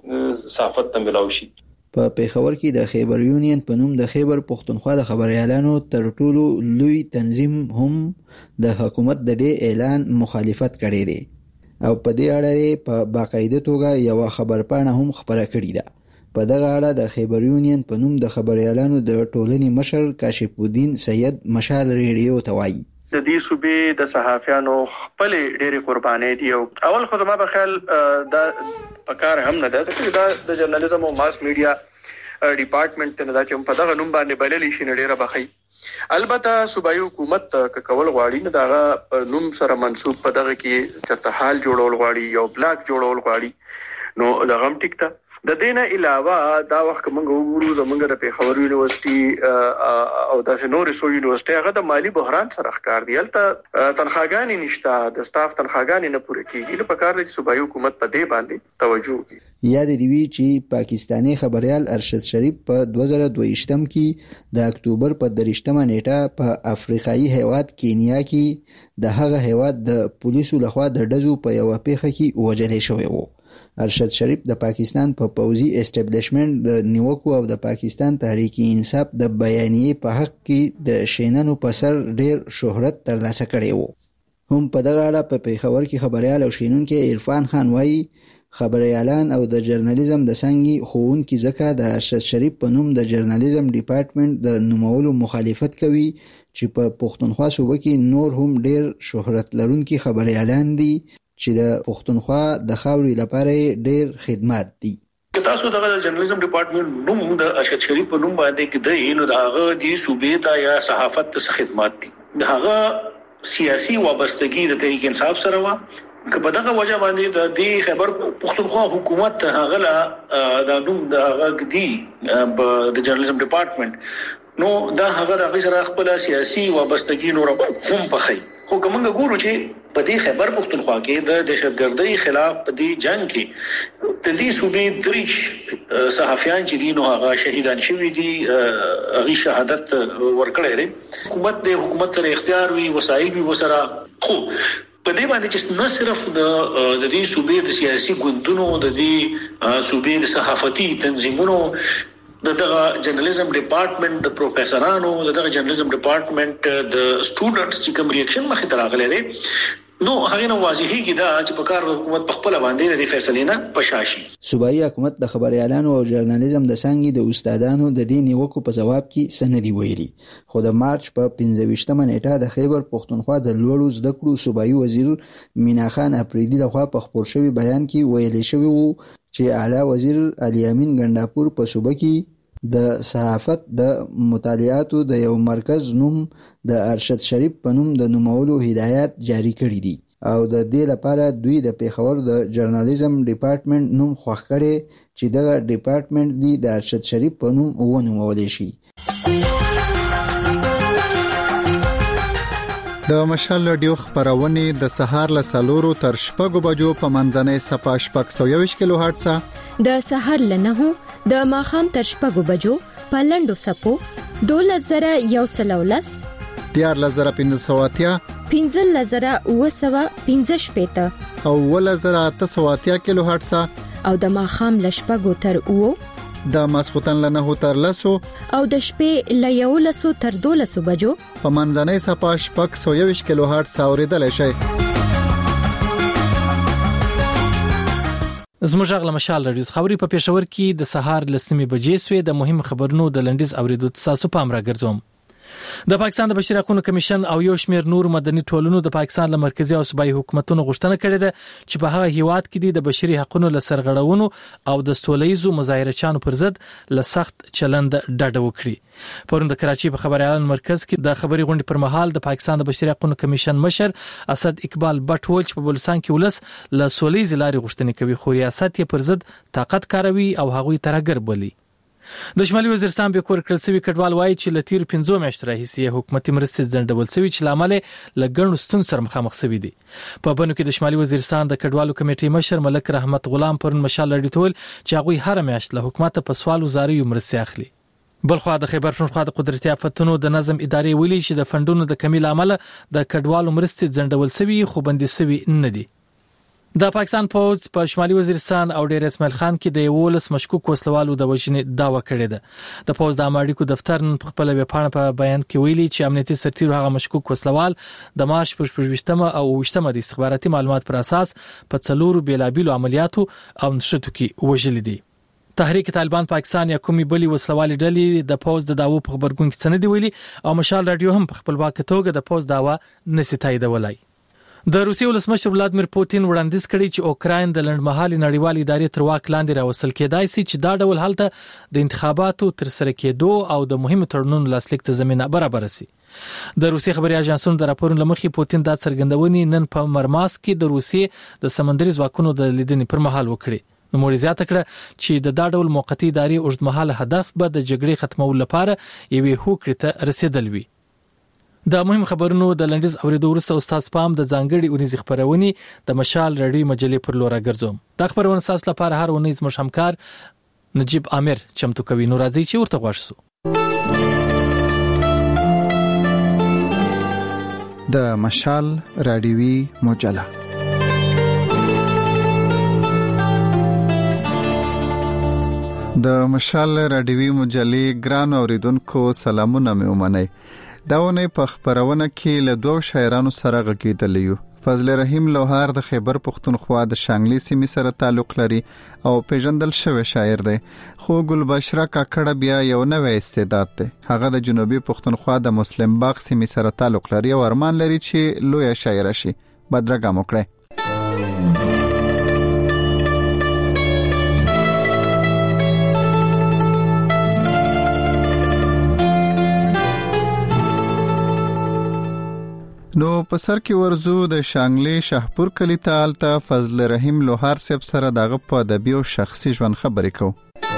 صحافت ته ملو شي. په پیښور کې د خیبر یونین په نوم د خیبر پښتونخوا د خبريالانو تر ټولو لوی تنظیم هم د حکومت د دې اعلان مخالفت کړی دی او په دې اړه په باقاعده توګه یو خبرپاڼه هم خبره کړې ده. په دغه اړه د خیبر یونین په نوم د خبريالانو د ټولنې مشر کاشف الدین سید مشال ریډیو ته وایي د دې صوبې د صحافیانو خپل ډېری قرباني دي او اول خو ما په خیال دا پکار هم نه ده چې دا د جرنالیزم او ماس میډیا ډپارټمنټ ته نه دا چې په دغه نوم باندې بللی شي ډېره بخي. البته صوبایي حکومت کول غواړي نه دا نوم سره منسوب په دغه کې چرته حال جوړول غواړي یو بلاک جوړول غواړي نو دا غم ټیک ته. د دینه علاوه دا وخت موږ وګورو زمونږ د پیښور یونیورسيټي او داسې نور سو یونیورسيټي هغه د مالی بحران سره ښکار دی. البته تنخواګانی نشته د سټاف تنخواګانی نه پوره کیږي نو په کار د صوبایي حکومت په دې باندې توجه وکړي. یاد دی وی چې پاکستانی خبريال ارشد شریف په دوه زره دوه یم کې د اکتوبر په دریشتمه نیټه په افریقایي هیواد کینیا کې د هغه هیواد د پولیسو لخوا د ډزو په یو پیښه کې وژل شوی وو. ارشد شریف د پاکستان په پوزي اسټابلیشمنت د نیوکو او د پاکستان تحریک انصاف د بیانیې په حق کې د شینانو په سر ډیر شهرت ترلاسه کړی وو. هم په دغه اړه په پیښور کې خبريال او شینونکو عرفان خان وایي خبريالان او د جرنالیزم د څنګه خوونکي ځکه د ارشد شریف په نوم د جرنالیزم ډپارټمنټ د نومولو مخالفت کوي چې په پښتونخوا صوبه کې نور هم ډیر شهرت لرونکي خبريالان دي چې د پښتونخوا د خاوري لپاره ډیر خدمات دي. که تاسو دغه جرنالیزم ډپارټمنټ نوم د ارشد شریف په نوم باندې کې دی نو دغه د صوبې ته یا صحافت ته خدمات دي. دغه سیاسي وابستګي د تحریک انصاف سره و که په دغه وجه باندې د خیبر پښتونخوا حکومت هغه لا د نوم دغه دی د جرنالیزم ډپارټمنټ نو دا هغه د سره خپل سیاسي وابستګي نور هم پخې. خو کومه ګورو چې په دې خیبر پښتونخوا کې د دهشتګردۍ خلاف په دې جنگ کې د دې صوبې دریش صحافیان چې دي نو هغه شهیدان شوي دي هغه شهادت ورکړي لري. حکومت د حکومت سره اختیار وي وسایل وي وسره خو په دې باندې چې نه صرف د د دې صوبې د سیاسي ګوندونو د دې صوبې د صحافتي تنظیمونو دغه جرنالیزم ډپارټمنټ د پروفیسورانو دغه جرنالیزم ډپارټمنټ د سټوډنټس چې کوم ریاکشن مخې ته راغلی دی نو هغه نو واضحي کې دا چې په کار حکومت په خپل باندې د فیصلې نه پشاشي. صوبایي حکومت د خبريالانو او جرنالیزم د څنګه د استادانو د دې نیوکو په جواب کې سندي ویلي خو د مارچ په پنځه ویشتمه نیټه د خیبر پښتونخوا د لوړو زده کړو صوبایي وزیر مینا خان اپریدي لخوا په خبر شوی بیان کې ویل شوی وو چې اعلی وزیر علي امین ګنداپور په صوبه کې د صحافت د مطالعاتو د یو مرکز نوم د ارشد شریف په نوم د نومولو هدایت جاری کړی دي او د دې لپاره دوی د پیښور د جرنالیزم ډپارټمنټ نوم خوښ کړي چې دغه ډپارټمنټ دی د ارشد شریف په نوم ونومول شي. د مشال رادیو خبرونه د سهار له سلورو تر شپږو بجو په منځنۍ صفه شپږ سوه یوویشت کیلو هرتز د سهار له نهو د ماښام تر شپږو بجو په لنډو سپو دولس زره یو سل او لس دیارلس زره پنځه سوه اتیا پنځلس زره اوه سوه پنځه شپېته او اوولس زره اته سوه اتیا کیلو هرتز او د ماښام له شپږو تر اوو د ماسختن له نهو تر لسو او د شپې له یولسو تر دولسو بجو په منځنۍ صفه شپږ سوه یوویشت کیلو هرتز اوریدلای شئ. زموږ غل مشال رادیو خبري په پېښور کې د سهار لسمې بجې سوې د مهم خبرونو د لنډیز اوریدو تاسو پام راګرځوم. د پاکستان د بشري حقوقو کمیشن او یو شمېر نور مدني ټولنو د پاکستان له مرکزی او صوبایي حکومتونو غوښتنه کړې ده چې په هغه هیواد کې د بشري حقوقو له سرغړونو او د سولهییزو مظاهرچیانو پر ضد له سخت چلند ډډه وکړي. پرون د کراچي په خبري اعلان مرکز کې د خبري غونډې پر مهال د پاکستان د بشري حقوقو کمیشن مشر اسد اقبال بټ ویل چې په بلوچستان کې ولس له سولهییز لارې غوښتنې کوي خو ریاست یې پر ضد طاقت کاروي او هغوی ترهګر بولي. د شمالي وزیرستان به کور کړل سوي کډوال وایي چې لتیر پنځو میاشتو راهیسې حکومتي مرستې ځنډول سوي چې لامل لګڼو ستون سره مخامخ سوي دي. په بنو کې د شمالي وزیرستان د کډوالو کمیټې مشر ملک رحمت غلام پرون مشال لري ټول چې هغه هر میاشت له حکومت په سوال وزاري مرستې اخلي. بلخوا د خیبر پښتونخوا د قدرتي آفتونو د نظم ادارې ویلي چې د فندونو د کمی لامل د کډوالو مرستې ځنډول سوي خو بندي سوي نه دي. د پاکستان پوز په پا شمالي وزیرستان او ډیر اسماعیل خان کې د یولس مشکوک وسلوالو د وژنې داوا کړې ده. د پوز د امریکو دفتر په خپل ویبپاڼه په بیان کې ویلي چې امنیتي سرتیرو هغه مشکوک وسلوال د مارچ پر شپږمه او اووه د استخباراتي معلومات پر اساس په څلورو بیلابیلو عملیاتو او نشټو کې وژل دي. تحریک طالبان پاکستان یا کومي بلی وسلوالي ډلې د پوز د داوو په خبرګون کې څه نه دی ویلي او مشال رادیو هم په خپل واقع توګه د پوز داوا نسی تاییدولای. د روسیې ولسمشر ولادمیر پوتین وړاندیز کړی چې اوکراین د لنډمهالي نړیوال ادارې تر واک لاندې راوستل کېدای شي چې دا ډول حالت د انتخاباتو تر سره کېدو او د مهمو تړونونو لاسلیک ته زمينه برابر شي. د روسیې خبري اژانسونو د راپورونو لمخې پوتین دا څرګندونې نن په مرماس کې د روسیې د سمندري ځواکونو د لیدنې پر مهال وکړي. نو موري زیاته کړه چې د دا ډول موقتی ادارې اوږدمهاله هدف به د جګړې ختمولو لپاره یوې هوکړې ته رسیدل وي. د مهم خبرونو د لنډیز اوریدو وروسته استاد پام د ځانګړي اونیزي خبرونې د مشال رادیو مجلې پر لور راګرځوم. دا خبرونه تاسو لپاره هر ونیز مش همکار نجيب عامر چمتو کوي. نو راځي چې ورته غواړو. د مشال رادیوي مجله د مشال رادیوي مجلې ګران اوریدونکو سلامونه مې ومنئ. داونه په خبرونه کې له دوه شاعرانو سره غږیدل یو. فضل رحیم لوهار د خیبر پښتونخوا د شانګلي سیمې سره تعلق لري او پیژندل شوی شاعر دی. خو ګلبشره کاکړه بیا یو نوې استعداد دی. هغه د جنوبي پښتونخوا د مسلم باغ سیمې سره تعلق لري او ارمان لري چې لوی شاعر شي. بدرګه مو کړئ. نو په سر کې ورزو د شانګلي شاهپور کلی ته الته فضل رحیم لوهار صاحب سره دغه په ادبي او شخصي ژوند خبرې کوو.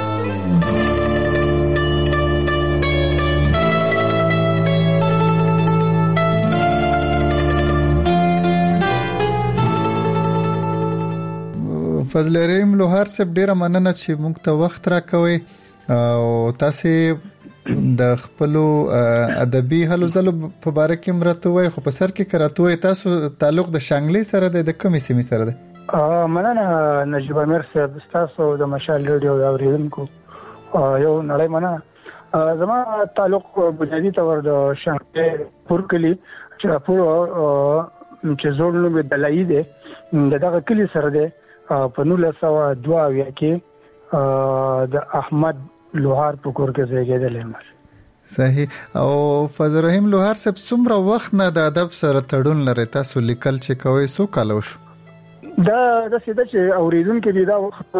فضل رحیم لوهار صاحب ډیره مننه چې موږ ته وخت راکوي او تاسو د خپل ادبي هلو زلو په باره کې مرته وای خو په سر کې کراته تاسو تعلق د شانګلي سره د کومې سیمې سره ده؟ مننه نجيب عامر صاحب تاسو د مشال رادیو د اوریدونکو یو نړۍ مننه. زما تعلق بنیادی تور د شانګلي پور کلی چې پور چې زوړ نو د دلایي ده دغه کلی سره ده په نولس سوه دوه اویا کې د احمد لوهار په کور کې زیږیدل مر. صحیح. او فضل رحیم لوهار صاحب څومره وخت نه د ادب سره تړون لري تاسو لیکل چې کوي سو کال وشو؟ دا د سیده چې اوریدونکو دی دا وخت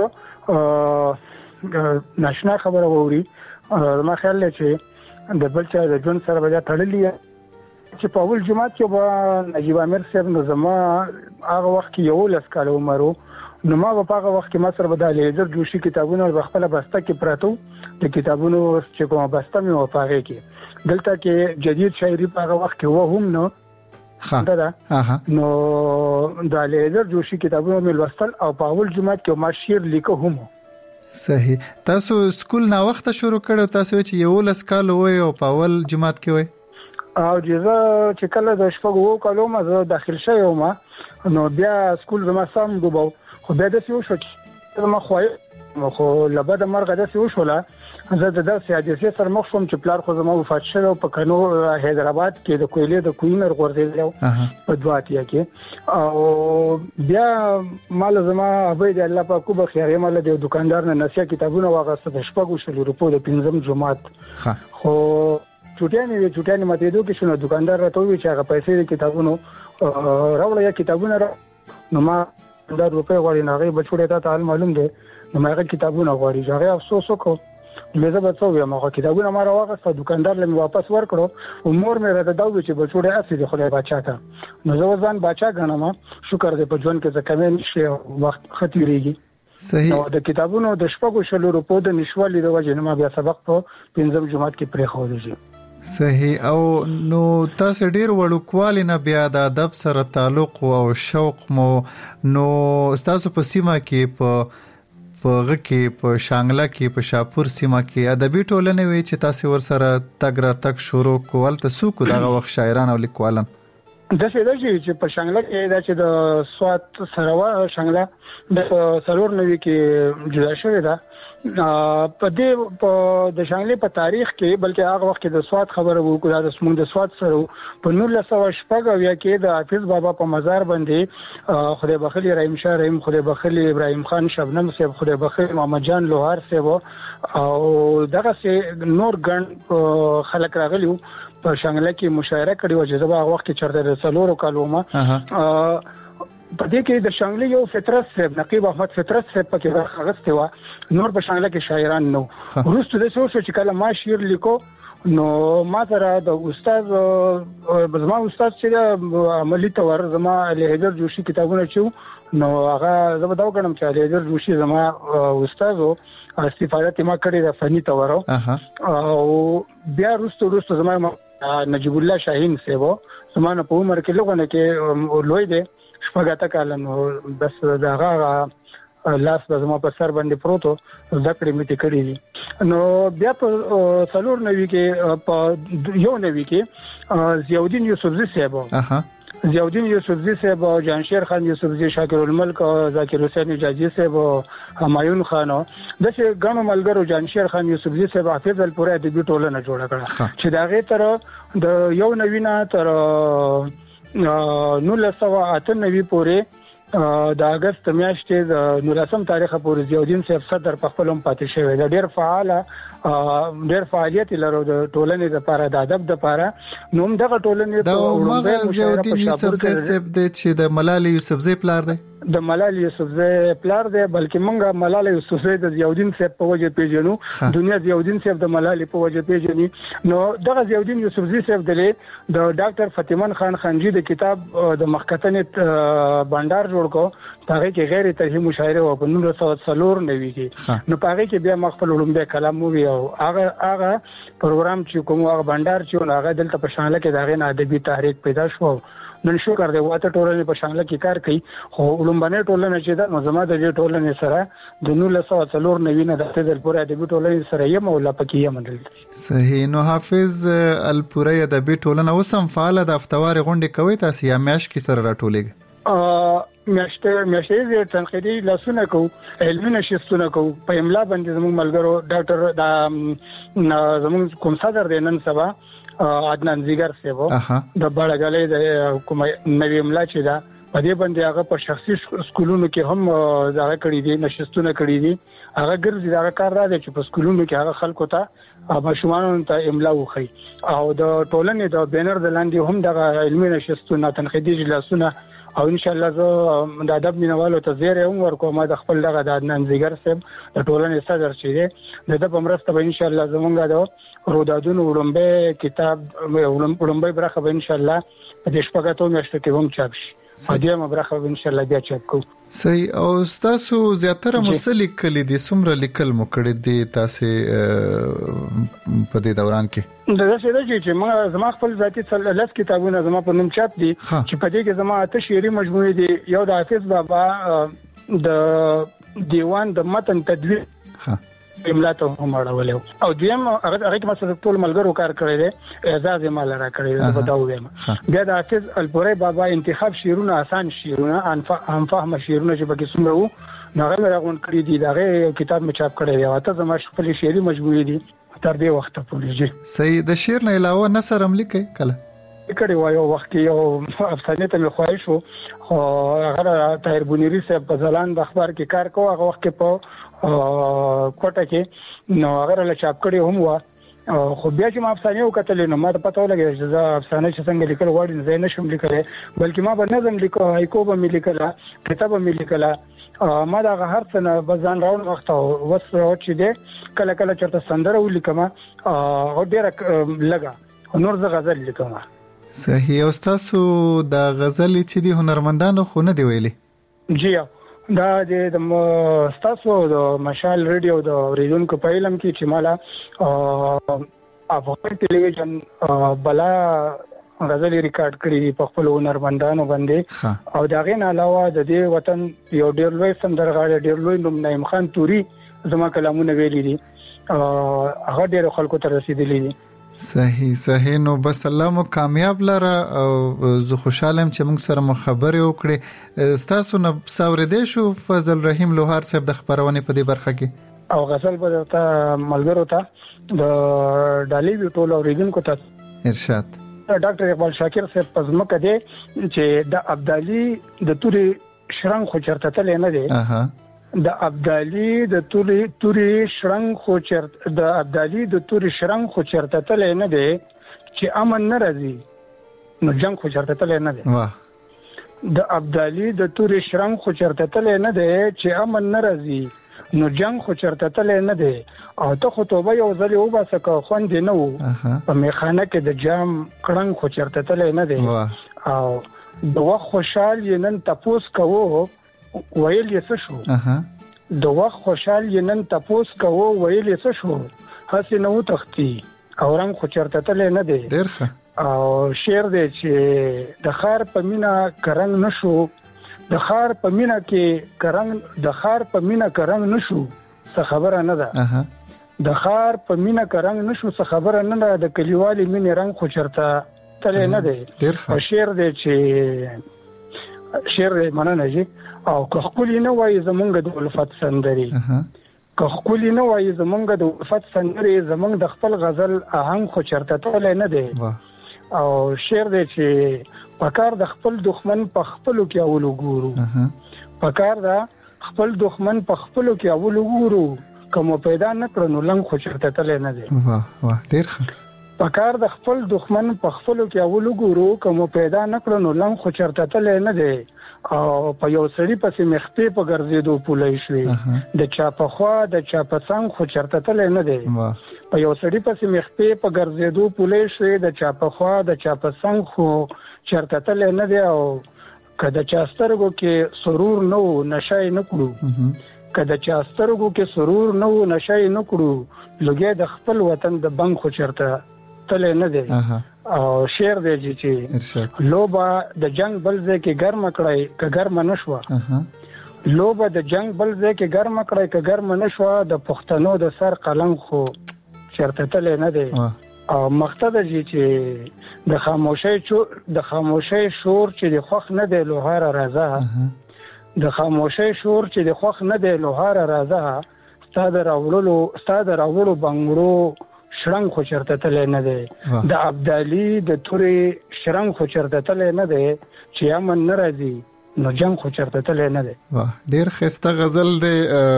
ناشنا خبره ووري ما خیال لري چې د بل چا د جون سره بیا تړلې چې په اول جمعه کې به نجيب عامر صاحب نو زما هغه وخت کې یو لس کال عمر نو ما په هغه وخت کې ما سره بداله در جوشي کتابونه په خپل بسته کې پراته د کتابونو چې کومه بسته مې و پاره کې دلته کې جدید شاعري په هغه وخت کې و هم نو ها نو د لیدر جوشي کتابونه مې لوستل او په اول جمعه کې ما شعر لیکو هم. صحیح. تاسو سکول نا وخت شروع کړو تاسو چې یو لس کال وای او په اول جمعه کې وای او جزا چې کله د شپږو کالو ما زه داخل شوم نو بیا سکول زما سم دوباو خو بیا د څه شو چې ما خوای خو لبد مرغه د څه وشوله زه د داسې حادثې سره مخ شوم چې پلار خو زما وفات شوی په کنو حیدرآباد کې د کویلې د کوینر غورځېدل په دواتیا کې او بیا مال زما ابي د الله پاک په خیر مال د دکاندار نه نسیا کتابونه واغسته د شپږو شلو روپو د پنځم جمعات خو چټیانې وی چټیانې ماته دوه کې شنو دکاندار راته وی چې هغه پیسې د کتابونو راوړل یا کتابونه را نو ما دا روپې غواړي نه غي بچوړې ته تعال معلوم دي نو ما هغه کتابونه غواړي هغه افسوس وکړ مې زه به څو یم هغه کتابونه ما راوغسته دکاندار لمه واپس ورکړو او مور مې راته دا وی چې بچوړې اسی د خدای بچا ته نو زه ځان بچا غنم شکر دې په ژوند کې ځکه مې نشي وخت ختیریږي صحیح نو د کتابونو د شپږو شلو روپو د نشوالي د وجه نه ما بیا سبق په پنځم جمعات کې پرې خو دي صحیح او نو تاسو ډیر وړوکوالي نه بیا د ادب سره تعلق او شوق مو نو تاسو په سیمه کې په په غکه په شانګلا کې په شاپور سیمه کې ادبي ټولنه وی چې تاسو ور سره تګ را تک شروع کول تاسو کو دغه وخت شاعران او لیکوالان د څه د چې په شانګلا کې دا چې د سوات سروا شانګلا د سرور نوي کې جدا شوی دا په دې په د شانګلې په تاریخ کې بلکې هغه وخت کې د سواد خبره وکړه د سمون د سواد سره په نولس سوه شپږ اویا کې د حافظ بابا په مزار باندې خدای بخلی رحیم شاه رحیم خدای بخلی ابراهیم خان شبنم صاحب خدای بخلی محمد جان لوهار صاحب او دغه سه نور ګڼ خلک راغلیو په شانګلې کې مشاعره کړې و چې دا هغه وخت کې چرته د سلورو کالومه په دې کې د شانګلې یو فطرت صاحب نقیب احمد فطرت صاحب پکې برخه غوښته و نور په شانګلې کې شاعران نو ورسته د څه چې کله ما شعر لیکو نو ما سره د استاد زما استاد چې عملی تور زما لهجر جوشي کتابونه چې نو هغه زما دا وګڼم چې لهجر جوشي زما استاد او استفاده ما کړې د فني تور او بیا ورسته ورسته زما نجیب الله شاهین صاحب زما په عمر کې لغونه کې لوی دی شپږاته کال نو بس داغه لاس د زما په سر باندې پروتو ذکر می ته کړی دي نو بیا په څلور نوي کې په یو نوي کې ضیاءالدین یوسفزی صاحب ضیاءالدین یوسفزی صاحب جانشیر خان یوسفزی شاکر الملک ذاکر حسین جاجی صاحب همایون خان د څه غنو ملګرو جانشیر خان یوسفزی صاحب حافظ الپوره ادبي ټولنه جوړه کړه چې داغه تر د یو نوینا تر نو لسوا اته نوي پورې د اگست میاشتې د نولسم تاریخ پورې ضیاءالدین صاحب صدر په خپلم پاتې شوی د ډیر فعال ډیر فعالیت لرو د ټولنې لپاره د ادب لپاره نو دغه ټولنې ته وړاندې ضیاءالدین یوسفزی صاحب د چې د ملال یوسفزی پلار دی د ملال یوسفزی پلار دی بلکې مونږه ملال یوسفزی د ضیاءالدین صاحب په وجه پیژنو دنیا ضیاءالدین صاحب د ملال په وجه پیژني نو دغه ضیاءالدین یوسفزی صاحب د ډاکټر فتیمن خان خانجی د کتاب د مخکتنې بندر جوړ کو هغه کې غیر ترهی مشاعره او په نولس سوه څلور نوي کې نو هغه کې بیا مخفل علوم به کلام وی او هغه هغه پروګرام چې کوم هغه بندر چې هغه دلته په شانګله کې دغه نه ادبي تحریک پیدا شو نن شکر دی واته ټولنې په شانګله کې کار کوي خو علوم باندې ټولنه چې دا نظام د دې ټولنې سره د نولس سوه څلور نوي نه د تدل پورې ادبي ټولنې سره یې مولا پکې یې مندل صحیح نو حافظ الپوره ادبي ټولنه وسم فعال د افتوار غونډه کوي تاسو یا میاش کې سره راټولېږي ا میاشته میاشته دې تنقیدي لاسونه کو علمي نشستونه کو په املا باندې زموږ ملګرو ډاکټر دا زموږ کوم صدر دی نن سبا عدنان زیګر سیبو د بړګلې د کوم نوی املا چې دا په دې باندې هغه په شخصي سکولونو کې هم دا کړی دي نشستونه کړی دي هغه ګرځي دا کار را دي چې په سکولونو کې هغه خلکو ته ماشومان ته املا وخی او د ټولنې د بینر د لاندې هم د علمي نشستونه تنقیدي جلسونه او ان شاء الله زه د ادب مینوالو ته زیری هم ورکوم د خپل دغه د عدنان زیګر صاحب د ټولنې صدر چې دی د په مرسته به ان شاء الله زمونږ د رودادونو وړاندې کتاب وړاندې برخه به ان شاء الله د شپږاتو میاشتو کې هم چاپ شي هدیه مبرخه به ان شاء الله بیا چاپ کوو صحیح او تاسو زیاتره مسلک کلی دي څومره لیکل مو کړی دي تاسو په دې دوران کې دا څه دی چې ما زما خپل ذاتی څلور کتابونه زما په نوم چاپ دي چې په دې کې زما اته شعري مجموعې دي یو د حافظ بابا د دیوان د متن تدوین املا ته هم اړولې او دیم هغه هغه مسله ټول ملګرو کار کړی دی اعزاز یې مال را کړی دی په داو ویم بیا د حافظ الپوري بابا انتخاب شیرونه آسان شیرونه هم فهم شیرونه چې پکې څومره وو هغه راغون کړی دی دغه کتاب می چاپ کړی دی او ته زما خپل شعري مجموعه دي تر دې وخت پورې صحیح د شعر نه علاوه نثر هم لیکي کله کړي وایو وخت کې یو افسانه ته مې خواهش وو او هغه طاهر بونیری صاحب په ځلان د اخبار کې کار کوي هغه وخت کې په کوټه کې نو هغه له چاپ کړي هم و خو بیا چې ما افسانه وکړل نو ما ته پته ولګی چې دا افسانه چې څنګه لیکل وړي نه نشم لیکلای بلکې ما به نظم لیکو هایکو به مې لیکلا کتاب به مې لیکلا ما دا هر څه نه بزان راوړ وخت او وس چې دې کله کله چرته سندره ولیکم او ډیره لګا نور ز غزل لیکم صحیح او تاسو د غزل چې دی هنرمندانو خو نه دی ویلي جی دا د تاسو د مشال ریډیو د ریډونکو په علم کې چې مالا افغان ټلویزیون بلا غزل ریکارډ کړی په خپل هنرمندانو باندې او دا غین علاوه د دې وطن یو ډیر لوی سندرغاړی ډیر لوی نوم نعیم خان توري زما کلامونه ویلي دي هغه ډیر خلکو ته رسیدلی دي صحیح صحیح نو بس الله مو کامیاب لره او زه خوشاله یم چې موږ سره مخابره وکړي تاسو نه ساوردې شو فضل رحیم لوهار صاحب د خبرونه په دې برخه کې او غزل په تا ملګرو ته د ډالۍ ویټول اوریدونکو ته ارشاد ډاکټر اقبال شاکر صاحب پزمکه دی چې د ابدالي د توري شرنګ خو چرته تل نه دی اها د ابدالي د توري توري شرنګ خو چرته د ابدالي د توري شرنګ خو چرته تل نه دی چې امن نه راځي نو جنگ خو چرته تل نه دی واه د ابدالي د توري شرنګ خو چرته تل نه دی چې امن نه راځي نو جنگ خو چرته تل نه دی او ته خو توبه یو ځل وباسه که خوند نه وو په میخانه کې د جام کړنګ خو چرته تل نه دی او د وخت خوشحال یې نن تپوس کوو ویل یې څه شو اها د وخت خوشحال یې نن تپوس کوو ویل یې څه شو هسې نو تختی او رنګ خو چرته تل نه دی ډیر ښه او شعر دی چې د خار په مینا کرنګ نشو د خار په مینا کې کرنګ د خار په مینا کرنګ نشو څه خبره نه ده اها د خار په مینا کرنګ نشو څه خبره نه ده د کلیوالي مینې رنګ خو چرته تل نه دی ډیر ښه شعر دی چې شعر دی مننه جی او که خپل نه وای زمونږ د الفت سندري که خپل نه وای زمونږ د الفت سندري زمونږ د خپل غزل آهنګ خو چرته تل نه دی او شعر دی چې پکار د خپل دښمن په خپلو کې اول وګورو پکار دا خپل دښمن په خپلو کې اول وګورو کوم پیدا نه کړنو لنګ خو چرته تل نه دی واه واه ډیر ښه پکار د خپل دښمن په خپلو کې اول وګورو کوم پیدا نه کړنو لنګ خو چرته تل نه دی او په یو سړی پسې مخته په ګرځېدو پولې شوې د چا په خوا د چا په څنګ خو چرته تل نه دی په یو سړی پسې مخته په ګرځېدو پولې شوې د چا په خوا د چا په څنګ خو چرته تل نه دی او کله چا سترګو کې سرور نو نشای نه کړو کله چا سترګو کې سرور نو نشای نه کړو لګي د خپل وطن د بنګ خو چرته تل نه دی او شعر دی چې لوبا د جنگ بلځه کې ګرم کړای ک ګرم نشوه لوبا د جنگ بلځه کې ګرم کړای ک ګرم نشوه د پښتنو د سر قلم خو چرته تل نه دی او مقصد دی چې د خاموشۍ د خاموشۍ شور چې د خوخ نه دی لوهار راځه د خاموشۍ شور چې د خوخ نه دی لوهار راځه ستاد راولو ستاد راولو بنگړو شرنګ خو چرته تل نه دی د ابدالي د توري شرنګ خو چرته تل نه دی چې امن نه راځي نو جنگ خو چرته تل نه دی واه ډیر خسته غزل دی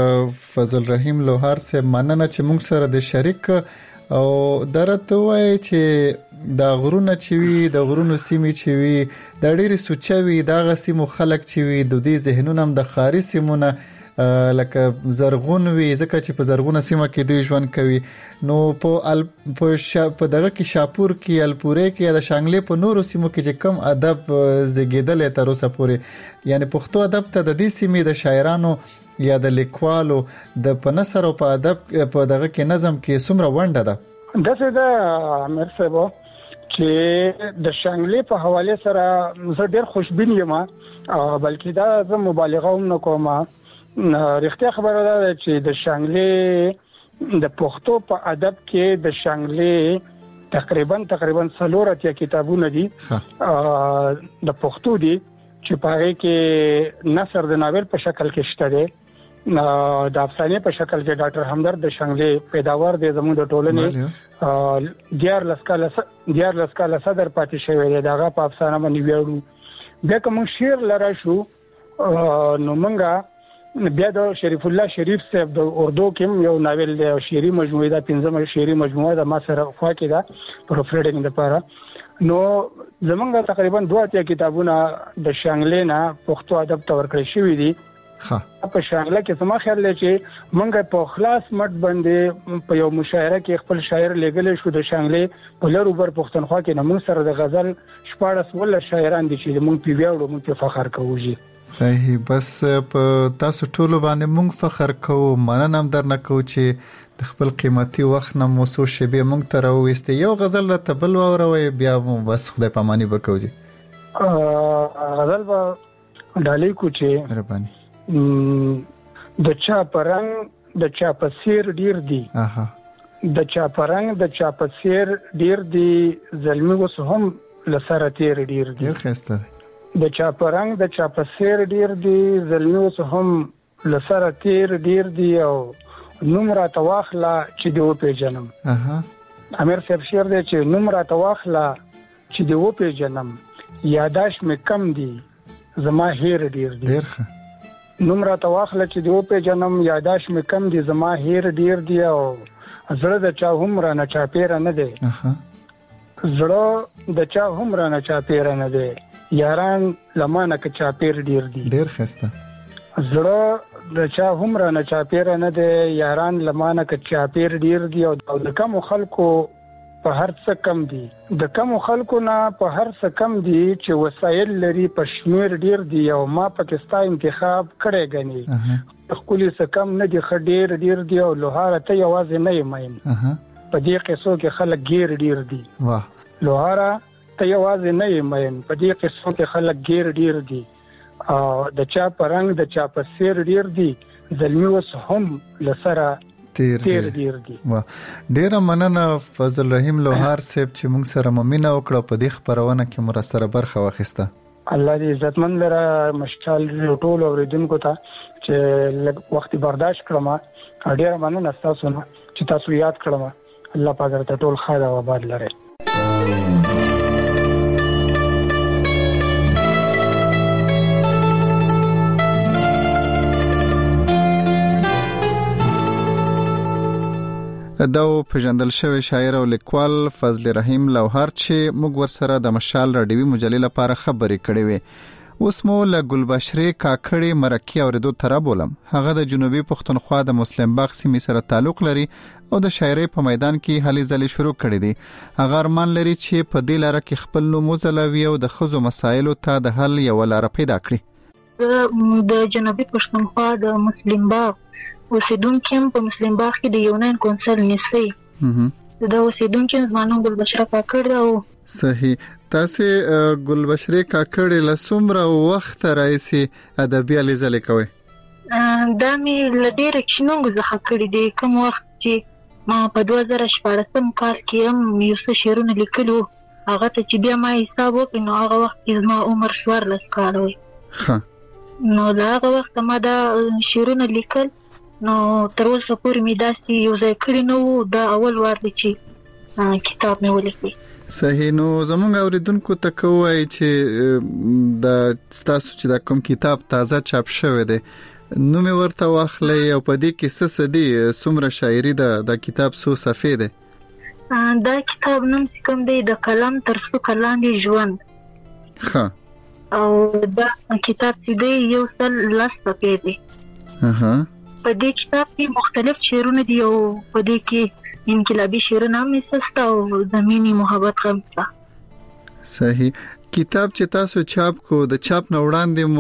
فضل رحیم لوهار سے مننه چې موږ سره د شریک او درته وای چې د غرونه چوي د غرونو سیمې چوي د ډېری سوچوي د غسیمو خلک چوي د دې ذهنونه هم د خاري سیمونه لکه زرغون وي ځکه چې په زرغونه سیمه کې دوی ژوند کوي نو په ال په شا په دغه کې شاپور کې الپورې کې د شانګلې په نورو سیمو کې چې کم ادب زګیدل تر اوسه پورې یعنی پښتو ادب ته د دې سیمې د شاعرانو یا د لیکوالو د پنسر او په ادب په دغه کې نظم کې څومره ونډه ده دغه د امیر صاحب چې د شانګلې په حواله سره زه ډېر خوشبین یم بلکې دا زه مبالغه هم نکوم رښتیا خبره ده چې د شانګلې د پښتو په ادب کې د شانګلې تقریبا تقریبا څلورته کتابونه دي د پښتو دي چې په هغه کې نثر د ناول په شکل کې شته دي، د افسانې په شکل کې ډاکټر همدرد د شانګلې پیداوار دی، زموږ د ټولنې دیار لسکاله دیار لسکاله صدر پاتې شوی دی، دغه په افسانه باندې ویاړو. بیا کوم شعر لرا شو نو مونږه بیا د شریف الله شریف صاحب د اردو کې یو ناول دی، شعري مجموعه ده، پنځمه شعري مجموعه ده، ما سره خوا کې ده پروف ریډینګ لپاره. نو زمونږ تقریبا دوه اتیا کتابونه د شانګلې نه پښتو ادب ته ورکړل شوي دي. ها په شانګله کې سم خیال لري چې مونږ په خلاص مټ باندې په یو مشاعره کې خپل شاعر لګل شو د شانګلې په لرو بر پښتونخوا کې نمون سره د غزل شپاړس ول شاعران دي چې مونږ په ویاړو مونږ په فخر کوو. صحیح، بس په تاسو ټولو باندې مونږ فخر کوو، مننه هم درنه کوو چې د خپل قیمتي وخت نه مو څو شیبې مونږ ته راوېستې. یو غزل راته بل واوروئ بیا مو بس خدای پاماني وکړو. جی غزل به ډالۍ کو چې مهرباني د چا پرنګ د چا په سیر ډیر دی، اها د چا پرنګ د چا په سیر ډیر دی، زلمی وس هم لسره تیر ډیر دی. ډیر خسته د چا پرنګ د چا په سیر ډیر دی، زلمی وس هم لسره تیر ډیر دی، او نوم را تواخلا چې دی و پیژنم. اها امیر صاحب شعر دی چې نوم را تواخلا چې دی و پیژنم، یاداش مې کم دی زما هیر ډیر دی. ډیر ښه. نوم را تواخله چې دی و پیژنم، یاداش مې کم دی زما هیر ډیر دی، او زړه د چا هم را نه چاپیره نه دی. اها زړه د چا هم را نه چاپیره نه دی، یاران لمانه که چاپیر ډیر دی. ډیر خسته. زړه د چا هم را نه چاپیره نه دی، یاران لمانه که چاپیر ډیر دی، او د کم خلکو په هر څه کم دي، د کم خلکو نه په هر څه کم دي، چې وسایل لري په شمیر ډیر دي، او ما پاکستان انتخاب کړی غني خپل څه کم نه دي، خډیر ډیر دي، او لوهاره ته یوازې نه یم. په دې قصو کې خلک غیر ډیر دي. واه لوهاره ته یوازې نه یم، په دې قصو کې خلک غیر ډیر دي، او د چا پرنګ د چا په سیر ډیر دي، زلمی وس هم لسره تیر تیر ډیر دي. واه ډیره مننه فضل رحیم لوهار صاحب چې موږ سره ممنه وکړه په دې خبرونه کې مر سره برخه واخیسته. الله دې عزتمن لره مشکل ټول اوریدونکو ته چې لږ وخت برداشت کړم. ډیره مننه تاسو نه چې تاسو یاد کړم. الله پاک درته ټول خیر او آباد لري. دا پیژندل شوی شاعر او لیکوال فضل رحیم لوهار چې موږ ورسره د مشال راډیوي مجلې لپاره خبرې کړې وې. اوس مو له ګلبشرې کاکړې مرکې اوریدو تر بولم. هغه د جنوبي پښتونخوا د مسلم باغ سیمې سره تعلق لري او د شاعرۍ په میدان کې هلې ځلې شروع کړې دي. هغه ارمان لري چې په دې لاره کې خپل نوم وځلوي او د ښځو مسایلو ته د حل یو لاره پیدا کړي. د جنوبي پښتونخوا د مسلم باغ اوسیدونکو په مسلم باغ کې د یونان کونسل نسی دا اوسیدونکو زمانو ګلبشره کاکړ او صحیح. تاسو ګلبشره کاکړ له څومره وخت راځي ادبي لیزل کوي؟ دا مې لډیر کښینو زه کړی دی، کوم وخت چې ما په دوه زره شپاړسم کال کې هم یو څه شعرونه لیکلو، هغه ته چې بیا ما حساب وکړ نو هغه وخت کې زما عمر څوارلس کاله وي. ښه نو دا هغه وخت ما دا شعرونه لیکل، نو تر اوسه پورې مې داسې یو ځای کړی نو دا اول وار دی چې کتاب مې ولیکي. صحیح. نو زمونږ اوریدونکو ته کوی چې د تاسو چې دا کوم کتاب تازه چاپ شوی دی نو مې ورته واخلې او په دې کې څه څه دي، څومره شاعري ده، د کتاب څو صفحې دي؟ دا کتاب نوم کوم دی د قلم تر څوکه لاندې ژوند. ښه. او دا کتاب چې دی یو سل لس صفحې دي. اها په دې کتاب کې مختلف شعرونه دي او په دې کې انقلابي شعرونه هم سسته او زمینی محبت غم شته. صحیح. کتاب چې تاسو چاپ کو د چاپ نه وړاندې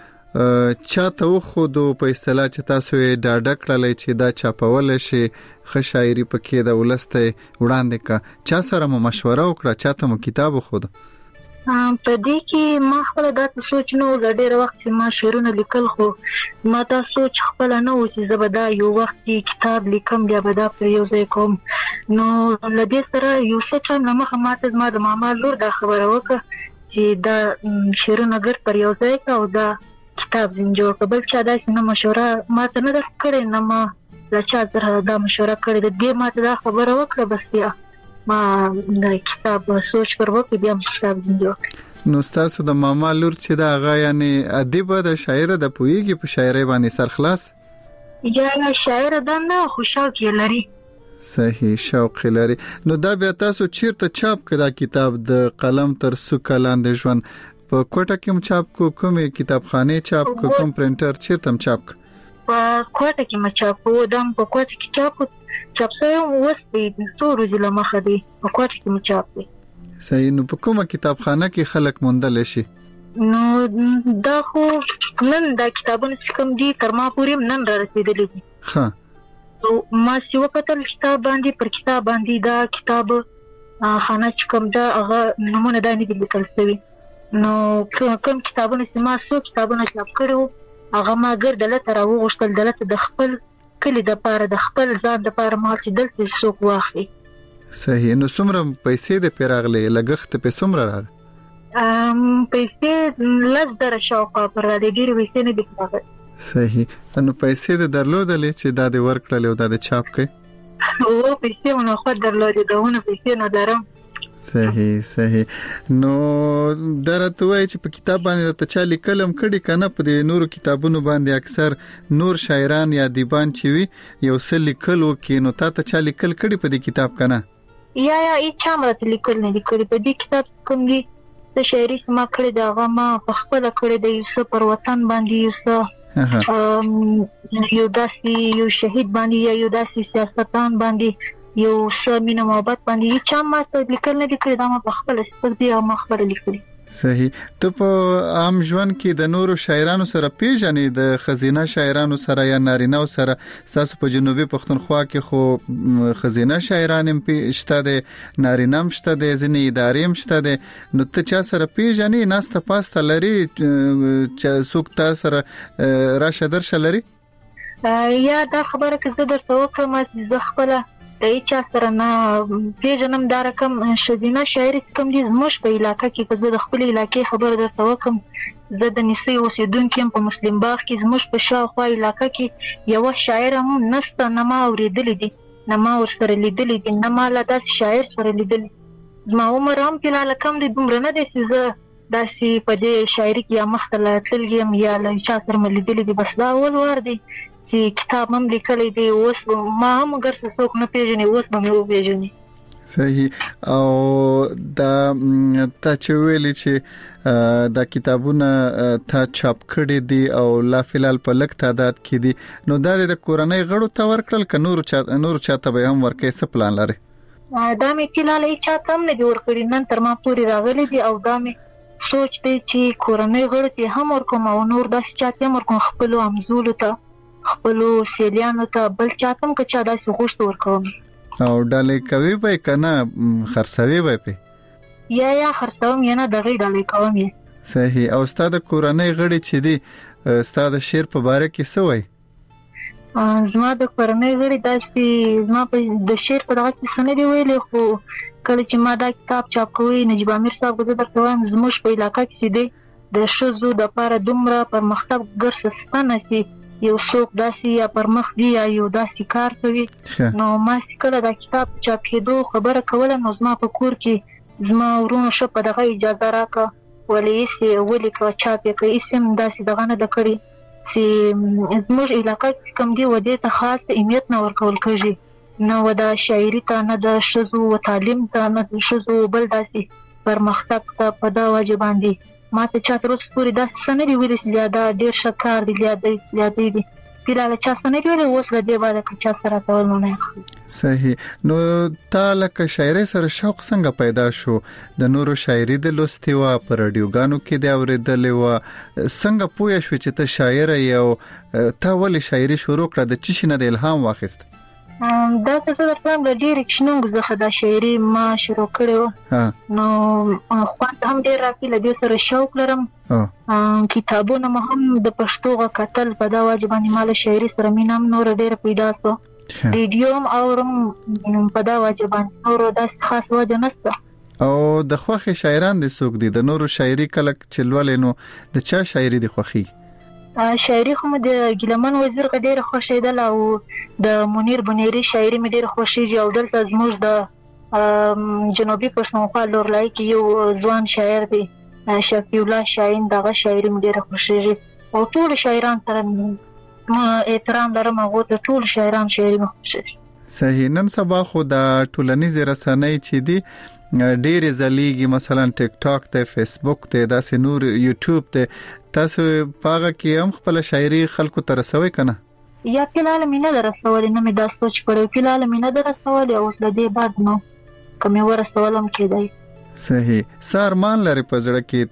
مو چاته وخودو په اصطلاح چې تاسو یې ډاډه کړل چې دا چاپول شي ښه شاعري پکې د ولسته وړاندې کا چا سره مو مشوره وکړه، چاته مو کتاب وخود؟ په دې کې ما خپل د سوچ نو ډېر وخت ما شعرونه لیکل خو ما دا سوچ خپل نه و چې زبدا یو وخت کتاب لیکم بیا به دا په یو ځای کوم. نو لدې سره یو څه چې نه مخه ماته زما د ماما لور دا خبره وکړه چې دا شعرونه ګر پر یو ځای کا او دا کتاب جوړ کبل چا دا نه مشوره ماته نه درکړې نه ما لچا سره دا مشوره کړې د دې ماته دا خبره وکړه بس بیا ما د کتاب سوچ پر وکړ بیا کتاب جوړ. نو تاسو د ماما لور چې دا هغه یعنی ادیب د شاعر د پویږي په شاعري باندې سرخلاص یا شاعر د نه خوشاله کې لري. صحیح شوق لري. نو دا بیا تاسو چیرته چاپ کړه کتاب د قلم تر څوکه لاندې ژوند په کوټه کې چاپ کو کومه کتابخانه چاپ کو کوم پرنټر چیرته چاپ کو په کوټه کې ما چاپ کو دم په کوټه کې چاپ چاپ سره وسته د څورو ځله مخه دی په کوټه کې ما چاپ دی. صحیح. نو په کومه کتابخانه کې خلک موندل شي؟ نو دا خو نن دا کتابونه کوم دي تر ما پورې نن را رسیدلې دي. ها ما سی وکتل کتاب باندې پر کتاب باندې دا کتاب خانه چې کوم دا هغه نمونه دا نه دي لیکل شوی. نو کوم کتابونه چې ما سو کتابونه چاپ کړو هغه ما ګر دلته راوغشتل دلته د خپل کلی د پاره د خپل ځان د پاره ما چې دلته څوک واخلي. صحیح. نو څومره پیسې د پیراغلې لګښت په څومره راغی؟ ام پیسې لږ در شاوخوا پر د ډیر پیسې نه دي راغلي. صحیح. نو پیسې د درلودلې چې دا د ورکړل او د چاپ کې او پیسې مونږ خو درلودې داونه پیسې نه درم. صحیح صحیح. نو درته وای چې په کتاب باندې ته چا لیکلم کړي کنه په دې نورو کتابونو باندې اکثر نور شاعران یا دیبان چې وي یو څه لیکلو کې نو تا ته چا لیکل کړي په دې کتاب کنه؟ یا یا ای چا ماته لیکل نه لیکل په دې کتاب کوم دي د شاعري ما کړی دا هغه ما په خپل کړی د یوسف پر وطن باندې یوسف یو داسي یو شهید باندې یا یو داسي سیاستان باندې یو سمینه محبت باندې چې ما ته لیکل نه دي کړی دا ما په خپل سترګې او ما خبر لیکلي. صحیح. ته په عام ژوند کې د نورو شاعرانو سره پیژنې د خزینه شاعرانو سره یا نارینه سره تاسو په جنوبي پښتونخوا کې خو خزینه شاعران هم شته د نارینه هم شته د ځینې ادارې هم شته د نو ته چا سره پیژنې ناسته پاسته لري چې څوک تاسو سره راشه درشه لري؟ یا دا خبره که زه درته وکړم چې زه خپله د چا سره نه پیژنم دا رقم شدینه شاعري کوم دي زموږ په علاقې کې که زه د خپل علاقې خبره درته وکم زه د نسي اوسیدونکو په مسلم باغ کې زموږ په شاوخوا علاقې کې یو شاعر هم نسته نه ما اوریدلې دي نه ما ورسره لیدلې دي نه ما لا داس شاعر سره لیدلې زما عمر هم په لکم دي دومره نه دي چې زه داسې په دې شاعري کې یا مختله تلګم یا له چا سره مې لیدلې دي بس دا اول وار دی چې کتاب هم لیکلی دی اوس ما هم اگر څوک نه پیژني اوس به مې وپیژني. صحیح. او دا تا چې ویلي چې دا کتابونه تا چاپ کړي دي او لا فلال په لک تعداد کې دي نو دا د کورنۍ غړو ته ورکړل ک نور چا نور چاته به هم ورکې څه پلان لري؟ دا مې کله له چا تم نه جوړ کړی نن تر ما پوری راغلي دي او دا مې سوچ دی چې کورنۍ غړو ته هم ورکوم او نور داس چاته هم ورکوم خپل امزول ته خپلو سیلیانو ته بل چاتم که چا داسې غوښت ورکوم. او ډالې کوي به کنه خرڅوي به په یا یا خرڅوم یا نه دغه ډالې کوم یې. صحیح. او ستاسو کورنۍ غړي چې دي ستاسو شعر په باره کې څه وایي؟ زما د کورنۍ غړي داسې زما په د شعر په دغه کې څه نه دی ویلي خو کله چې ما دا کتاب چاپ کوي نجیب امیر صاحب زه درته وایم زموږ په علاقه کې دی د ښځو دپاره دومره پرمختګ ګرځستانه چې یو څوک داسې یا پر مخ دی یا یو داسې کار کوي نو ما چې کله دا کتاب چاپ کېدو خبره کوله نو زما په کور کې زما ورونه ښه په دغه اجازه راکړه ولې یې ولیکه چاپ یې کړه هېڅ هم داسې دغه نه ده کړې چې زموږ علاقه چې کوم دی و دې ته خاص اهمیت نه ورکول کېږي نه و د شاعري ته نه د ښځو و تعلیم ته نه د ښځو بل داسې پرمختګ ته په دا وجه باندې ما ته چا تر اوسه پورې داسې څه نه دي ویلي چې یا دا ډېر ښه کار دی یا دا دی دی فلحال چا څه نه دي ویلي اوس له دې بعده که چا سره کول نو نه. صحیح. نو تا لکه شاعرۍ سره شوق څنګه پیدا شو؟ د نورو شاعري د لوستې وه په راډیوګانو کې دې اورېدلې وه څنګه پوه شوې چې ته شاعره یې او تا ولې شاعري شروع کړه د څه شي نه د الهام واخیست؟ دا څه درته د ډیر کښنونګ زخه د شاعري ما شروع کړو نو خو هم ډیر راکې له دې سره شوق لرم کتابونه هم د پښتو غ کتل په دا واجب باندې مال شاعري سره مینم نور ډیر پیدا سو ریډیوم اورم په دا واجب باندې نور د خاص وجه نشته او د خوخي شاعران د سوق دي د نورو شاعري کله چلول نو د چا شاعري د خوخي شاعري خو د ګلمن وزیر غډیر خوشیدل او د منیر بنيري شاعري مې ډیر خوشیږي او دلته زموږ د جنوبي پښتونخوا لور لای کې یو ځوان شاعر دی شفیع الله شاهین دغه شاعري مې ډیر خوشیږي او ټول شاعران سره ما احترام لرم او د ټول شاعران شاعري مې خوشیږي صحیح نن سبا خو د ټولنیز رسنۍ چې دی ډېر زلیږي مثلا ټیک ټاک ته فیسبوک ته داسې نور یوټیوب ته تاسو پاغه کې هم خپل شاعري خلکو ته رسوي کنه یا فلال مینه درسول نه مې دا سوچ کړو فلال مینه درسول او اوس د دې بعد نو کومه ورسولم کېدای صحیح سارمان لري په ځړه کې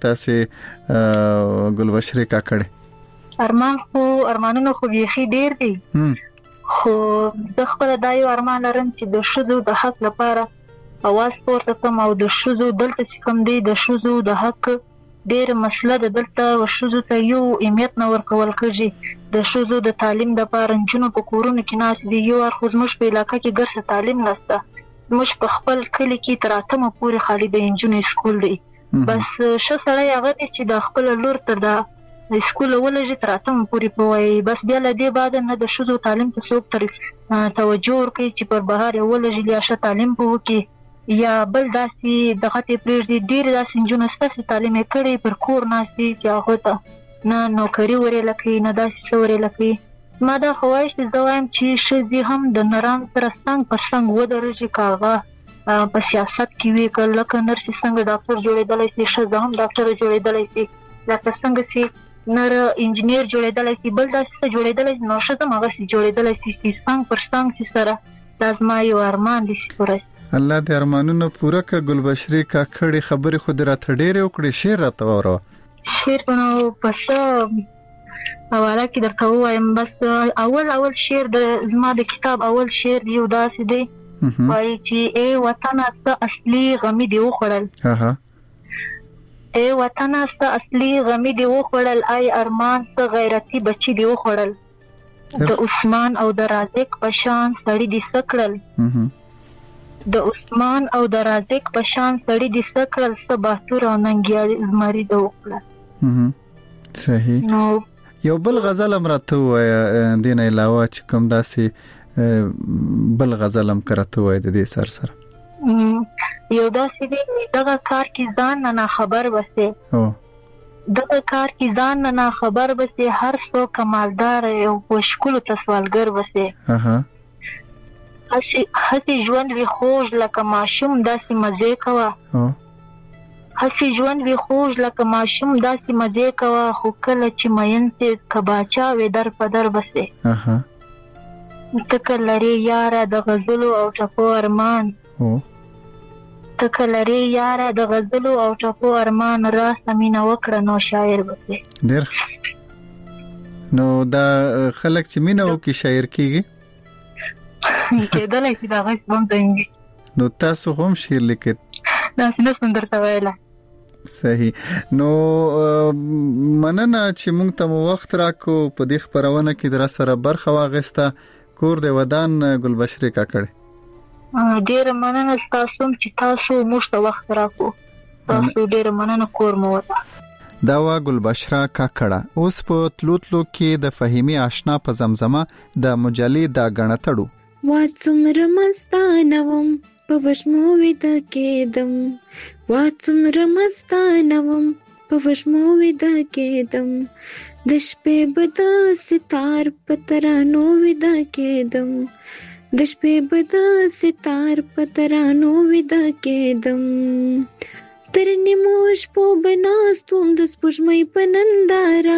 تاسو ګلبشری کا کړي ارمان خو ارمانونو خو یې ډیر دي خو د خپل دایو ارمان لرم چې د شذو د حق لپاره اواز پورته کوم او د شذو دلته چې کوم دی د شذو د حق ډیر مسله د دلته وشذو ته یو اهمیت نه ورکول کېږي د شذو د تعلیم د لپاره جنونو په کورونو کې ناس دي یو ارخ زموږ په علاقې کې ګرځه تعلیم نشته زموږ په خپل کلی کې تر اتمه پورې خالي د انجونو سکول دی بس ش سړی هغه چې د خپل لور تر دا سکول ولې تر اتمه پورې پوي بس بیا له دې بعد نه د شذو تعلیم ته څوک تر توجه ورکړي چې پر بهار ولې لیا تعلیم وکړي یا بل داسې دغه ته پریږدي ډیر داسې جنونو ستاسو تعلیم کړي پر کور ناسي چې هغه ته نه نوکری ورې لکه نه داسې څورې لکه ما دا خواهش زوایم چې شذي هم د نران پر څنګه پر څنګه ودرېږي کاغه په سیاست کې وی کله لکه نرسي څنګه ډاکټر جوړېدلای شي شذ هم ډاکټر جوړېدلای شي لکه څنګه سي نر انجنیر جوړېدلای شي بل داسې جوړېدلای شي نو شذ هم هغه سي جوړېدلای شي چې څنګه پر څنګه سره لازم یو ارمان دي پوره الله دې ارمانونو پوره ک ګلبشری کا کړي خبرې خود را تډېره وکړي شعر راته وره شعر نو پس اوله کې درته وایم بس اول اول شعر د زما د کتاب اول شعر یو داسې دی وایي چې ای وطن است اصلي غمی دی وخړل اها ای وطن است اصلي غمی دی وخړل ای ارمان څه غیرتی بچی دی وخړل د عثمان او د رازق په شان سړی دی سکړل د عثمان او د رازق په شان سړی د سکرل سباتور او ننګیاري زمری د وکړه صحیح نو یو بل غزل امرته وای دین علاوه چې کوم داسې بل غزل هم کرته وای د دې سر سره یو داسې دی دغه کار کې ځان نه خبر وسه او دغه کار کې ځان نه خبر وسه هر څو کمالدار او خوشکول تسوالګر وسه اها هسي هسي ژوند وی خوږ لکه ماشوم داسې مزه کوا هسي ژوند وی خوږ لکه ماشوم داسې مزه کوا خو کله چې مین سي کباچا وې در په در بسه اها تکلری یاره د غزلو او ټپو ارمان او تکلری یاره د غزلو او ټپو ارمان را سمینه وکړه نو شاعر بسه ډېر نو دا خلک چې مینه وکي شاعر کیږي کېدلای شي دا غږ هم څنګه نو تاسو هم شعر لیکئ دا څنګه سندر ته ویلا صحیح نو مننه چې موږ ته وخت راکو په دې خبرونه کې در سره برخه واغسته کور د ودان ګلبشری کا کړي ډیر مننه تاسو چې تاسو موږ ته وخت راکو تاسو ډیر مننه کور مو وتا دا وا ګلبشرا کا کړه اوس په تلوتلو کې د فهیمي آشنا په زمزمه د مجلي دا غنټړو وا څومره مستانوم په وشمو وید کېدم وا څومره مستانوم په وشمو وید کېدم د شپې بد ستار په ترانو وید کېدم د شپې بد ستار په ترانو وید کېدم تر نیموش په بناستوم د سپوږمۍ په ننداره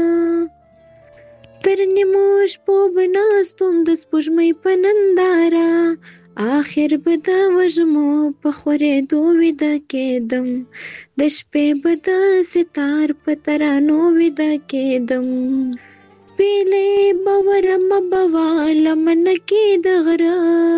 تر نیموش په بناستوم د سپوږمۍ په ننداره آخر به د وژمو په خورېدو ویده کېدم د شپې به د ستار په ترانو ویده کېدم شپېلې باورم بواله منکې د غره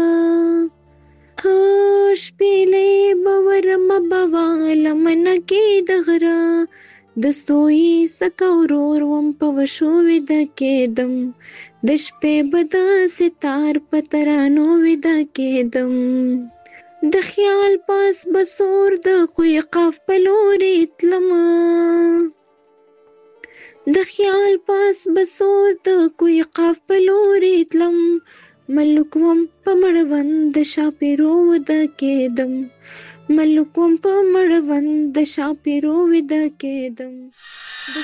شپېلې باورم بواله منکې د غره د ستوي سکورور وم په وشو ودا کېدم د شپې بد ستار پترانو ودا کېدم د خیال پاس بسور د کوی قاف پلوري تلما د خیال پاس بسور د کوی قاف پلوري تلم ملکوم په مړوند د شاپیرو ودا کېدم ملکوم په مړوند د شاپیرو ودا کېدم